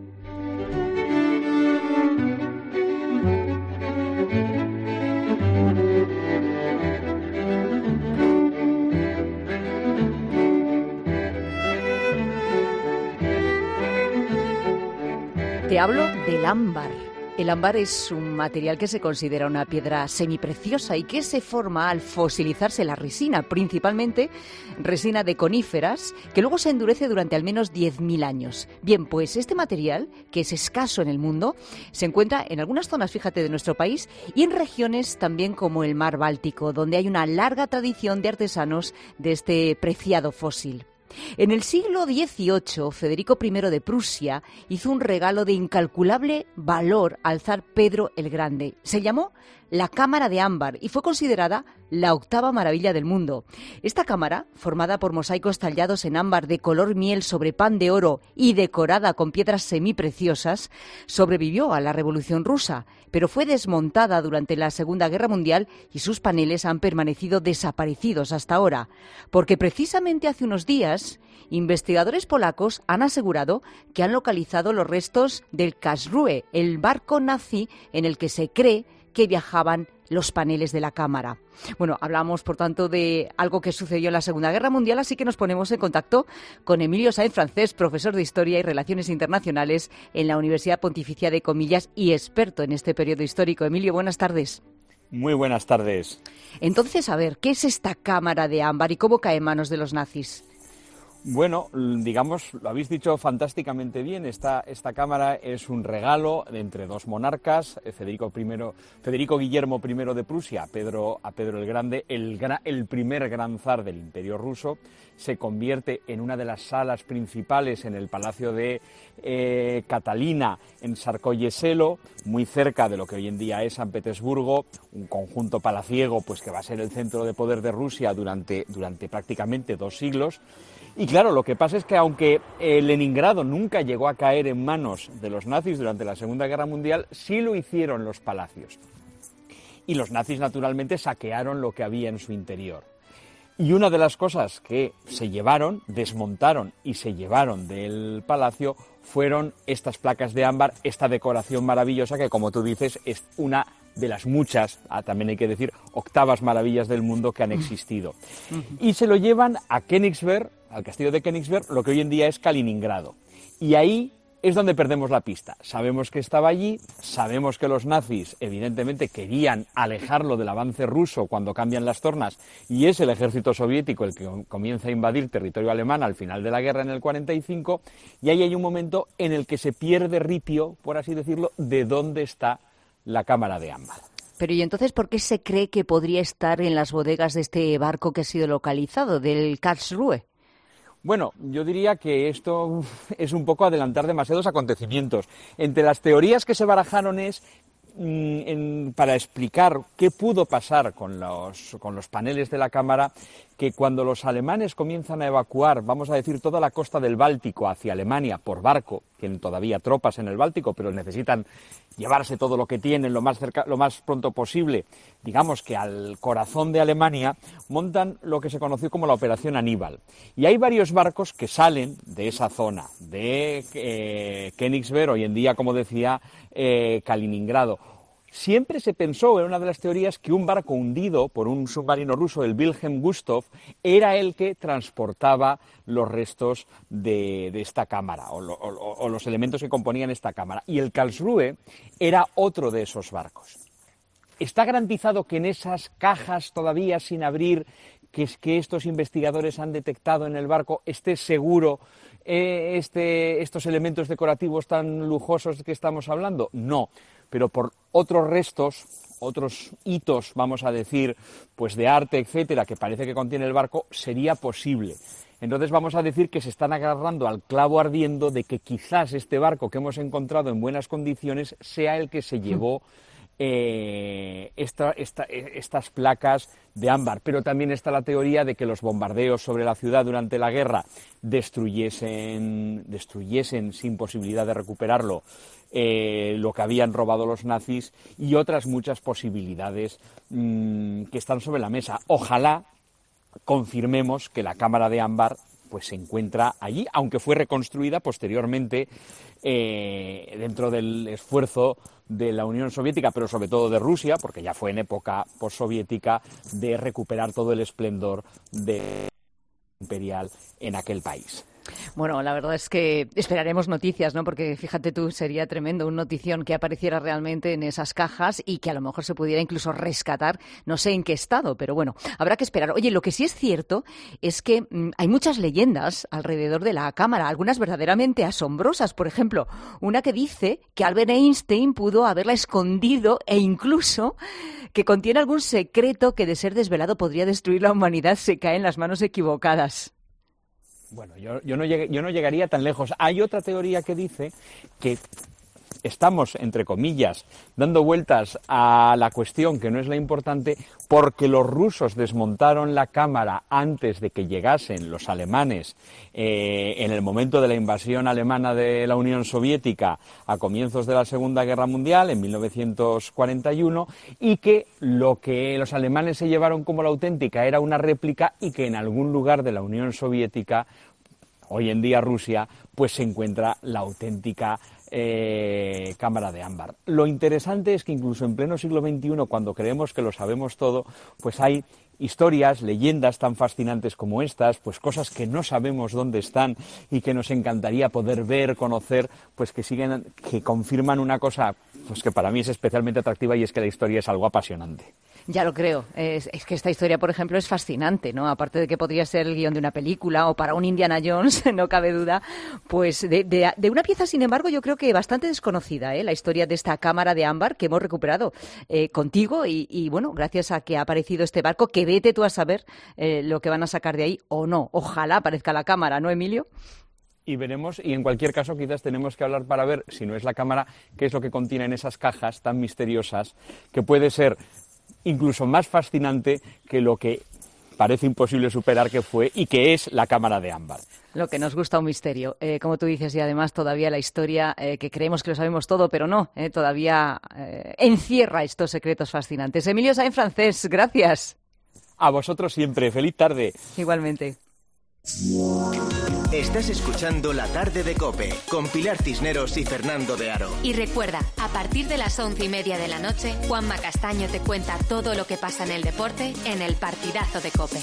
Te hablo del ámbar. El ámbar es un material que se considera una piedra semipreciosa y que se forma al fosilizarse la resina, principalmente resina de coníferas, que luego se endurece durante al menos 10.000 años. Bien, pues este material, que es escaso en el mundo, se encuentra en algunas zonas, fíjate, de nuestro país y en regiones también como el mar Báltico, donde hay una larga tradición de artesanos de este preciado fósil. En el siglo XVIII, Federico I de Prusia hizo un regalo de incalculable valor al zar Pedro el Grande. Se llamó la Cámara de Ámbar y fue considerada la 8ª maravilla del mundo. Esta cámara, formada por mosaicos tallados en ámbar de color miel sobre pan de oro y decorada con piedras semipreciosas, sobrevivió a la Revolución Rusa, pero fue desmontada durante la Segunda Guerra Mundial y sus paneles han permanecido desaparecidos hasta ahora, porque precisamente hace unos días investigadores polacos han asegurado que han localizado los restos del Karlsruhe, el barco nazi en el que se cree que viajaban los paneles de la cámara. Bueno, hablamos, por tanto, de algo que sucedió en la Segunda Guerra Mundial, así que nos ponemos en contacto con Emilio Sáenz Francés, profesor de Historia y Relaciones Internacionales en la Universidad Pontificia de Comillas y experto en este periodo histórico. Emilio, buenas tardes. Muy buenas tardes. Entonces, a ver, ¿qué es esta cámara de ámbar y cómo cae en manos de los nazis? Bueno, digamos, lo habéis dicho fantásticamente bien. Esta cámara es un regalo entre dos monarcas, Federico Guillermo I de Prusia, a Pedro el Grande, el primer gran zar del Imperio Ruso. Se convierte en una de las salas principales en el Palacio de Catalina, en Sarkoye-Selo, muy cerca de lo que hoy en día es San Petersburgo, un conjunto palaciego pues que va a ser el centro de poder de Rusia durante prácticamente 2 siglos. Y claro, lo que pasa es que aunque Leningrado nunca llegó a caer en manos de los nazis durante la Segunda Guerra Mundial, sí lo hicieron los palacios. Y los nazis naturalmente saquearon lo que había en su interior. Y una de las cosas que se llevaron, desmontaron y se llevaron del palacio fueron estas placas de ámbar, esta decoración maravillosa que, como tú dices, es una de las muchas, también hay que decir, 8ª maravillas del mundo que han existido. Y se lo llevan a Königsberg, al castillo de Königsberg, lo que hoy en día es Kaliningrado. Y ahí es donde perdemos la pista. Sabemos que estaba allí, sabemos que los nazis evidentemente querían alejarlo del avance ruso cuando cambian las tornas, y es el ejército soviético el que comienza a invadir territorio alemán al final de la guerra en el 45, y ahí hay un momento en el que se pierde ripio, por así decirlo, de dónde está la cámara de ámbar. Pero ¿y entonces por qué se cree que podría estar en las bodegas de este barco que ha sido localizado, del Karlsruhe? Bueno, yo diría que esto es un poco adelantar demasiados acontecimientos. Entre las teorías que se barajaron es para explicar qué pudo pasar con los paneles de la cámara, que cuando los alemanes comienzan a evacuar, vamos a decir, toda la costa del Báltico hacia Alemania por barco, tienen todavía tropas en el Báltico, pero necesitan llevarse todo lo que tienen lo más pronto posible, digamos que al corazón de Alemania, montan lo que se conoció como la Operación Aníbal. Y hay varios barcos que salen de esa zona, de Königsberg, hoy en día, como decía, Kaliningrado. Siempre se pensó, en una de las teorías, que un barco hundido por un submarino ruso, el Wilhelm Gustloff, era el que transportaba los restos de esta cámara o los elementos que componían esta cámara. Y el Karlsruhe era otro de esos barcos. ¿Está garantizado que en esas cajas todavía sin abrir que estos investigadores han detectado en el barco esté seguro estos elementos decorativos tan lujosos que estamos hablando? No, pero por otros restos, otros hitos, vamos a decir, pues de arte, etcétera, que parece que contiene el barco, sería posible. Entonces vamos a decir que se están agarrando al clavo ardiendo de que quizás este barco que hemos encontrado en buenas condiciones sea el que se llevó estas placas de ámbar. Pero también está la teoría de que los bombardeos sobre la ciudad durante la guerra destruyesen sin posibilidad de recuperarlo lo que habían robado los nazis, y otras muchas posibilidades que están sobre la mesa. Ojalá confirmemos que la cámara de ámbar pues se encuentra allí, aunque fue reconstruida posteriormente dentro del esfuerzo de la Unión Soviética, pero sobre todo de Rusia, porque ya fue en época postsoviética, de recuperar todo el esplendor imperial en aquel país. Bueno, la verdad es que esperaremos noticias, ¿no? Porque fíjate tú, sería tremendo una notición que apareciera realmente en esas cajas y que a lo mejor se pudiera incluso rescatar, no sé en qué estado, pero bueno, habrá que esperar. Oye, lo que sí es cierto es que hay muchas leyendas alrededor de la cámara, algunas verdaderamente asombrosas. Por ejemplo, una que dice que Albert Einstein pudo haberla escondido e incluso que contiene algún secreto que, de ser desvelado, podría destruir la humanidad si cae en las manos equivocadas. Bueno, yo no llegaría tan lejos. Hay otra teoría que dice que estamos, entre comillas, dando vueltas a la cuestión que no es la importante, porque los rusos desmontaron la cámara antes de que llegasen los alemanes en el momento de la invasión alemana de la Unión Soviética a comienzos de la Segunda Guerra Mundial, en 1941, y que lo que los alemanes se llevaron como la auténtica era una réplica, y que en algún lugar de la Unión Soviética, hoy en día Rusia, pues se encuentra la auténtica cámara de ámbar. Lo interesante es que incluso en pleno siglo XXI, cuando creemos que lo sabemos todo, pues hay historias, leyendas tan fascinantes como estas, pues cosas que no sabemos dónde están y que nos encantaría poder ver, conocer, pues que confirman una cosa pues que para mí es especialmente atractiva, y es que la historia es algo apasionante. Ya lo creo. Es que esta historia, por ejemplo, es fascinante, ¿no? Aparte de que podría ser el guión de una película o para un Indiana Jones, no cabe duda, pues de una pieza, sin embargo, yo creo que bastante desconocida, la historia de esta cámara de ámbar que hemos recuperado contigo y, bueno, gracias a que ha aparecido este barco, que vete tú a saber lo que van a sacar de ahí o no. Ojalá aparezca la cámara, ¿no, Emilio? Y veremos, y en cualquier caso quizás tenemos que hablar para ver, si no es la cámara, qué es lo que contiene en esas cajas tan misteriosas, que puede ser incluso más fascinante que lo que parece imposible superar que fue y que es la cámara de ámbar. Lo que nos gusta un misterio, como tú dices, y además todavía la historia, que creemos que lo sabemos todo, pero no, todavía encierra estos secretos fascinantes. Emilio Sáenz Francés, gracias. A vosotros siempre, feliz tarde. Igualmente. Estás escuchando La Tarde de COPE, con Pilar Cisneros y Fernando de Aro. Y recuerda, a partir de las 11:30 de la noche, Juanma Castaño te cuenta todo lo que pasa en el deporte en el partidazo de COPE.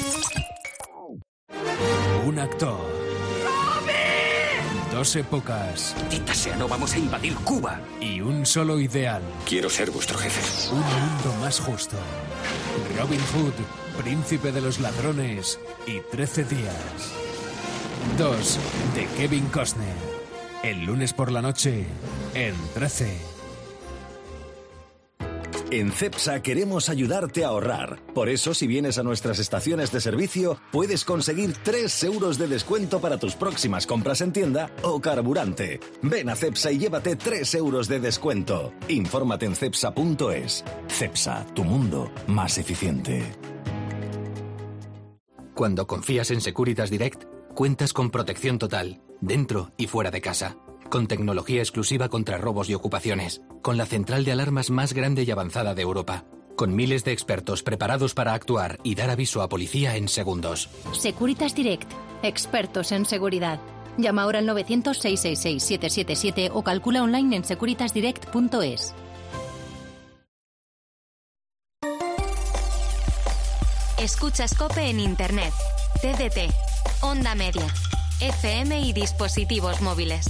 Un actor. ¡Robin! Dos épocas. Maldita sea, no vamos a invadir Cuba. Y un solo ideal. Quiero ser vuestro jefe. Un mundo más justo. Robin Hood, príncipe de los ladrones y 13 días. 2, de Kevin Costner. El lunes por la noche, en 13. En Cepsa queremos ayudarte a ahorrar. Por eso, si vienes a nuestras estaciones de servicio, puedes conseguir 3 euros de descuento para tus próximas compras en tienda o carburante. Ven a Cepsa y llévate 3 euros de descuento. Infórmate en cepsa.es. Cepsa, tu mundo más eficiente. Cuando confías en Securitas Direct, cuentas con protección total, dentro y fuera de casa. Con tecnología exclusiva contra robos y ocupaciones. Con la central de alarmas más grande y avanzada de Europa. Con miles de expertos preparados para actuar y dar aviso a policía en segundos. Securitas Direct. Expertos en seguridad. Llama ahora al 900-666-777 o calcula online en securitasdirect.es. Escuchas COPE en Internet, TDT, Onda Media, FM y dispositivos móviles.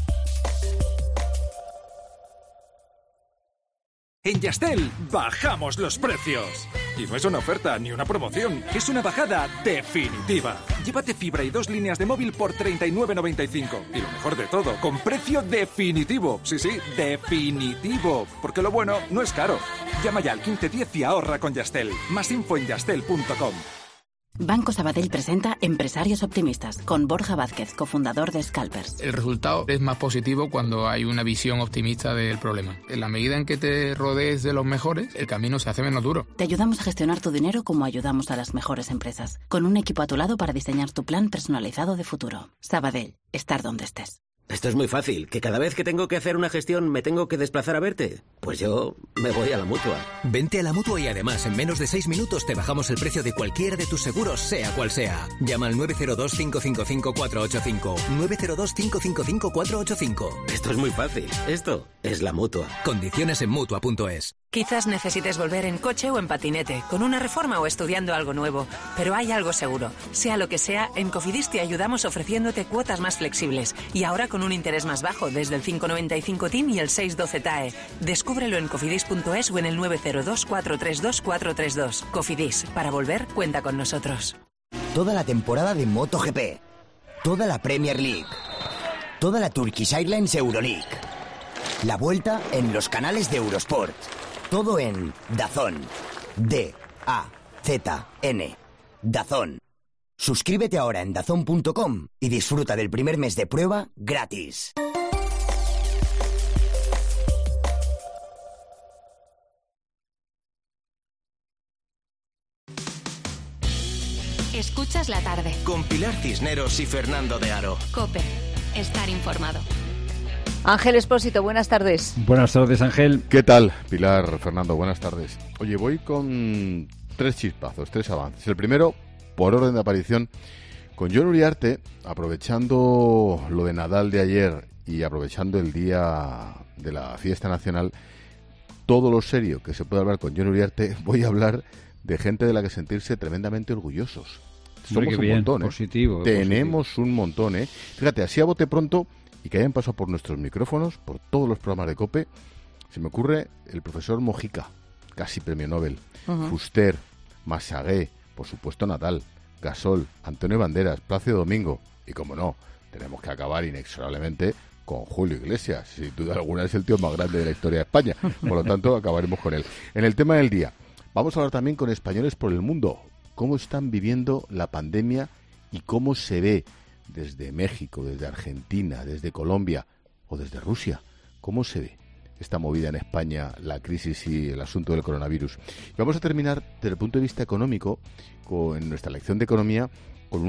En Yastel bajamos los precios. Y no es una oferta ni una promoción, es una bajada definitiva. Llévate fibra y 2 líneas de móvil por 39,95. Y lo mejor de todo, con precio definitivo. Sí, definitivo. Porque lo bueno no es caro. Llama ya al 1510 y ahorra con Yastel. Más info en yastel.com. Banco Sabadell presenta Empresarios Optimistas, con Borja Vázquez, cofundador de Scalpers. El resultado es más positivo cuando hay una visión optimista del problema. En la medida en que te rodees de los mejores, el camino se hace menos duro. Te ayudamos a gestionar tu dinero como ayudamos a las mejores empresas, con un equipo a tu lado para diseñar tu plan personalizado de futuro. Sabadell, estar donde estés. Esto es muy fácil, que cada vez que tengo que hacer una gestión me tengo que desplazar a verte. Pues yo me voy a la Mutua. Vente a la Mutua y además en menos de 6 minutos te bajamos el precio de cualquiera de tus seguros, sea cual sea. Llama al 902-555-485. 902-555-485. Esto es muy fácil, esto es la Mutua. Condiciones en Mutua.es. Quizás necesites volver en coche o en patinete, con una reforma o estudiando algo nuevo, pero hay algo seguro. Sea lo que sea, en Cofidis te ayudamos ofreciéndote cuotas más flexibles y ahora con un interés más bajo desde el 5,95 TIM y el 6,12 TAE. Descúbrelo en cofidis.es o en el 902-432-432. Cofidis, para volver, cuenta con nosotros. Toda la temporada de MotoGP, toda la Premier League, toda la Turkish Airlines Euroleague, la vuelta en los canales de Eurosport. Todo en DAZN. D-A-Z-N. DAZN. Suscríbete ahora en DAZN.com y disfruta del primer mes de prueba gratis. Escuchas la tarde. Con Pilar Cisneros y Fernando de Aro. COPE. Estar informado. Ángel Expósito, buenas tardes. Buenas tardes, Ángel. ¿Qué tal, Pilar, Fernando? Buenas tardes. Oye, voy con 3 chispazos, 3 avances. El primero, por orden de aparición, con Jon Uriarte, aprovechando lo de Nadal de ayer y aprovechando el día de la fiesta nacional, todo lo serio que se puede hablar con Jon Uriarte, voy a hablar de gente de la que sentirse tremendamente orgullosos. Somos un montón, ¿eh? Positivo. Tenemos un montón, ¿eh? Fíjate, así a bote pronto, y que hayan pasado por nuestros micrófonos, por todos los programas de COPE, se me ocurre el profesor Mojica, casi premio Nobel, Fuster, Massagué, por supuesto Nadal, Gasol, Antonio Banderas, Plácido Domingo, y como no, tenemos que acabar inexorablemente con Julio Iglesias, sin duda alguna es el tío más grande de la historia de España, por lo tanto acabaremos con él. En el tema del día, vamos a hablar también con españoles por el mundo, cómo están viviendo la pandemia y cómo se ve desde México, desde Argentina, desde Colombia o desde Rusia. ¿Cómo se ve esta movida en España, la crisis y el asunto del coronavirus? Y vamos a terminar desde el punto de vista económico, en nuestra lección de economía, con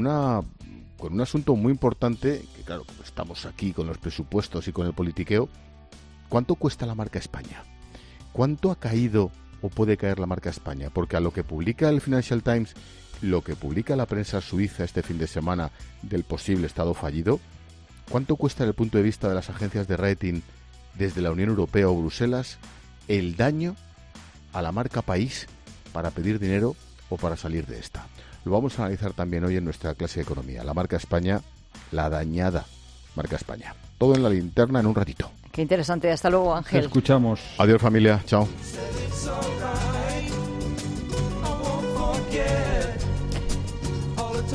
un asunto muy importante, que claro, como estamos aquí con los presupuestos y con el politiqueo. ¿Cuánto cuesta la marca España? ¿Cuánto ha caído o puede caer la marca España? Porque a lo que publica el Financial Times, lo que publica la prensa suiza este fin de semana del posible estado fallido, ¿cuánto cuesta desde el punto de vista de las agencias de rating desde la Unión Europea o Bruselas el daño a la marca país para pedir dinero o para salir de esta? Lo vamos a analizar también hoy en nuestra clase de economía. La marca España, la dañada marca España. Todo en la linterna en un ratito. Qué interesante. Hasta luego, Ángel. Te escuchamos. Adiós, familia. Chao.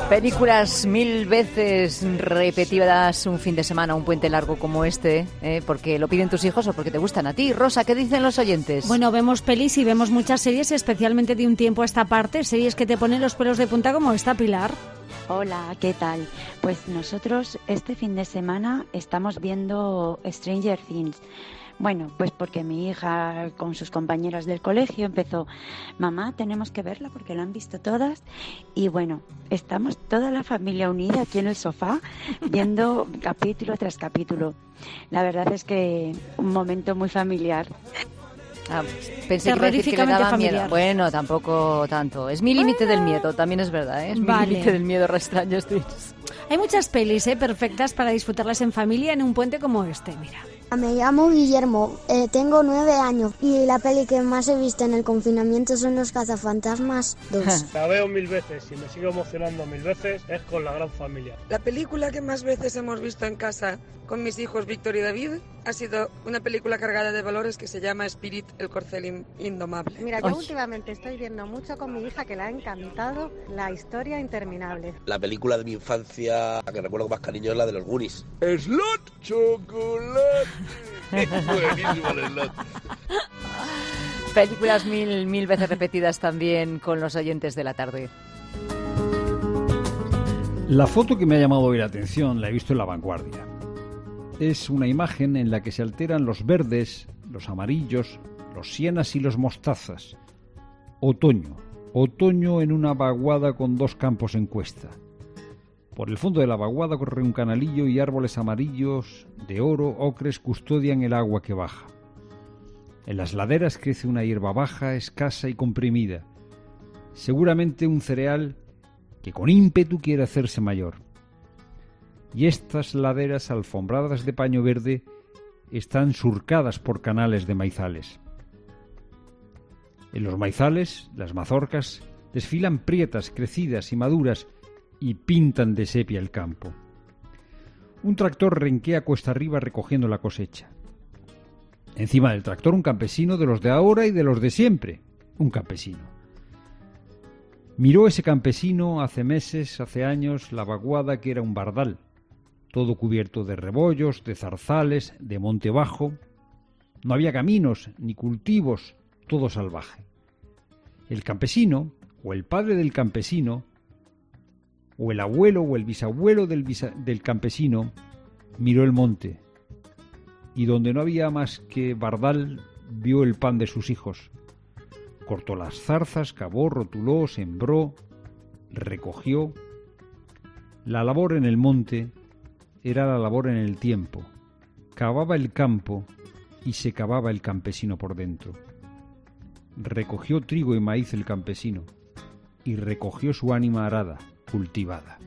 Películas 1000 veces repetidas un fin de semana, un puente largo como este, porque lo piden tus hijos o porque te gustan a ti. Rosa, ¿qué dicen los oyentes? Bueno, vemos pelis y vemos muchas series, especialmente de un tiempo a esta parte, series que te ponen los pelos de punta como esta, Pilar. Hola, ¿qué tal? Pues nosotros este fin de semana estamos viendo Stranger Things. Bueno, pues porque mi hija con sus compañeras del colegio empezó, mamá, tenemos que verla porque la han visto todas. Y bueno, estamos toda la familia unida aquí en el sofá viendo capítulo tras capítulo. La verdad es que un momento muy familiar. Pensé que me daba miedo. Bueno, tampoco tanto. Es mi límite del miedo, también es verdad, ¿eh? Es mi límite del miedo a Stranger Things. Hay muchas pelis perfectas para disfrutarlas en familia en un puente como este, mira. Me llamo Guillermo, tengo 9 años y la peli que más he visto en el confinamiento son Los Cazafantasmas 2. La veo 1000 veces y me sigo emocionando 1000 veces, es Con la gran familia. La película que más veces hemos visto en casa con mis hijos Víctor y David ha sido una película cargada de valores que se llama Spirit, el corcel indomable. Mira, yo últimamente estoy viendo mucho con mi hija que le ha encantado La historia interminable. La película de mi infancia que recuerdo con más cariño es la de los Goonies. ¡Slot Chocolate! Buenísimo el slot. Películas mil veces repetidas también con los oyentes de la tarde. La foto que me ha llamado hoy la atención la he visto en La Vanguardia. Es una imagen en la que se alteran los verdes, los amarillos, los sienas y los mostazas. Otoño en una vaguada con 2 campos en cuesta. Por el fondo de la vaguada corre un canalillo y árboles amarillos de oro ocres custodian el agua que baja. En las laderas crece una hierba baja, escasa y comprimida. Seguramente un cereal que con ímpetu quiere hacerse mayor. Y estas laderas alfombradas de paño verde están surcadas por canales de maizales. En los maizales, las mazorcas desfilan prietas, crecidas y maduras y pintan de sepia el campo. Un tractor renquea cuesta arriba recogiendo la cosecha. Encima del tractor un campesino de los de ahora y de los de siempre. Un campesino. Miró ese campesino hace meses, hace años, la vaguada que era un bardal, todo cubierto de rebollos, de zarzales, de monte bajo. No había caminos ni cultivos, todo salvaje. El campesino, o el padre del campesino, o el abuelo o el bisabuelo del campesino, miró el monte, y donde no había más que bardal, vio el pan de sus hijos. Cortó las zarzas, cavó, rotuló, sembró, recogió. La labor en el monte era la labor en el tiempo. Cavaba el campo y se cavaba el campesino por dentro. Recogió trigo y maíz el campesino, y recogió su ánima arada, cultivada.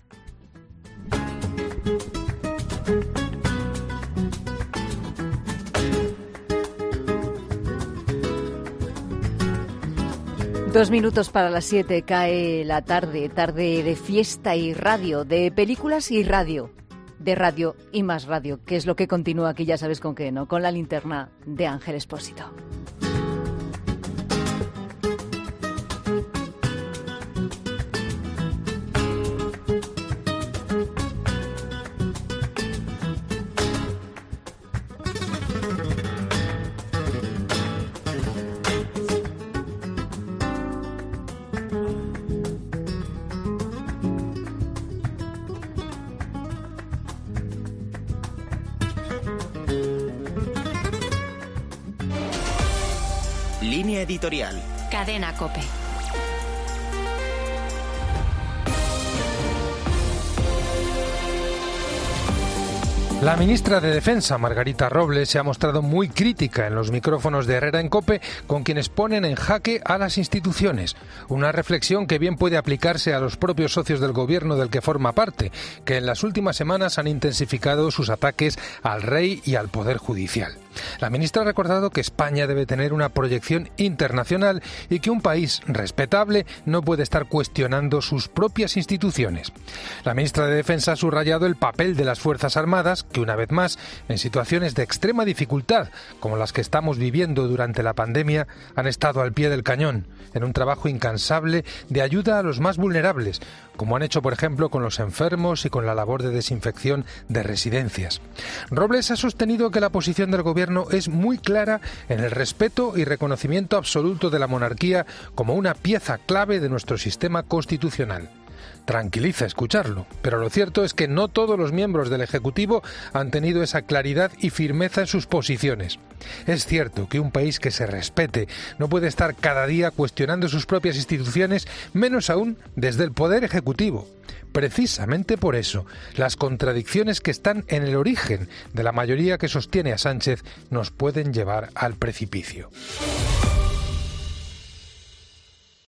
Dos minutos para las 7, cae la tarde de fiesta y radio, de películas y radio, de radio y más radio, que es lo que continúa aquí, ya sabes con qué, ¿no? Con la linterna de Ángel Expósito. Línea editorial. Cadena COPE. La ministra de Defensa, Margarita Robles, se ha mostrado muy crítica en los micrófonos de Herrera en COPE con quienes ponen en jaque a las instituciones. Una reflexión que bien puede aplicarse a los propios socios del gobierno del que forma parte, que en las últimas semanas han intensificado sus ataques al rey y al Poder Judicial. La ministra ha recordado que España debe tener una proyección internacional y que un país respetable no puede estar cuestionando sus propias instituciones. La ministra de Defensa ha subrayado el papel de las Fuerzas Armadas, que una vez más, en situaciones de extrema dificultad, como las que estamos viviendo durante la pandemia, han estado al pie del cañón, en un trabajo incansable de ayuda a los más vulnerables, como han hecho, por ejemplo, con los enfermos y con la labor de desinfección de residencias. Robles ha sostenido que la posición del Gobierno es muy clara en el respeto y reconocimiento absoluto de la monarquía como una pieza clave de nuestro sistema constitucional. Tranquiliza escucharlo, pero lo cierto es que no todos los miembros del Ejecutivo han tenido esa claridad y firmeza en sus posiciones. Es cierto que un país que se respete no puede estar cada día cuestionando sus propias instituciones, menos aún desde el Poder Ejecutivo. Precisamente por eso, las contradicciones que están en el origen de la mayoría que sostiene a Sánchez nos pueden llevar al precipicio.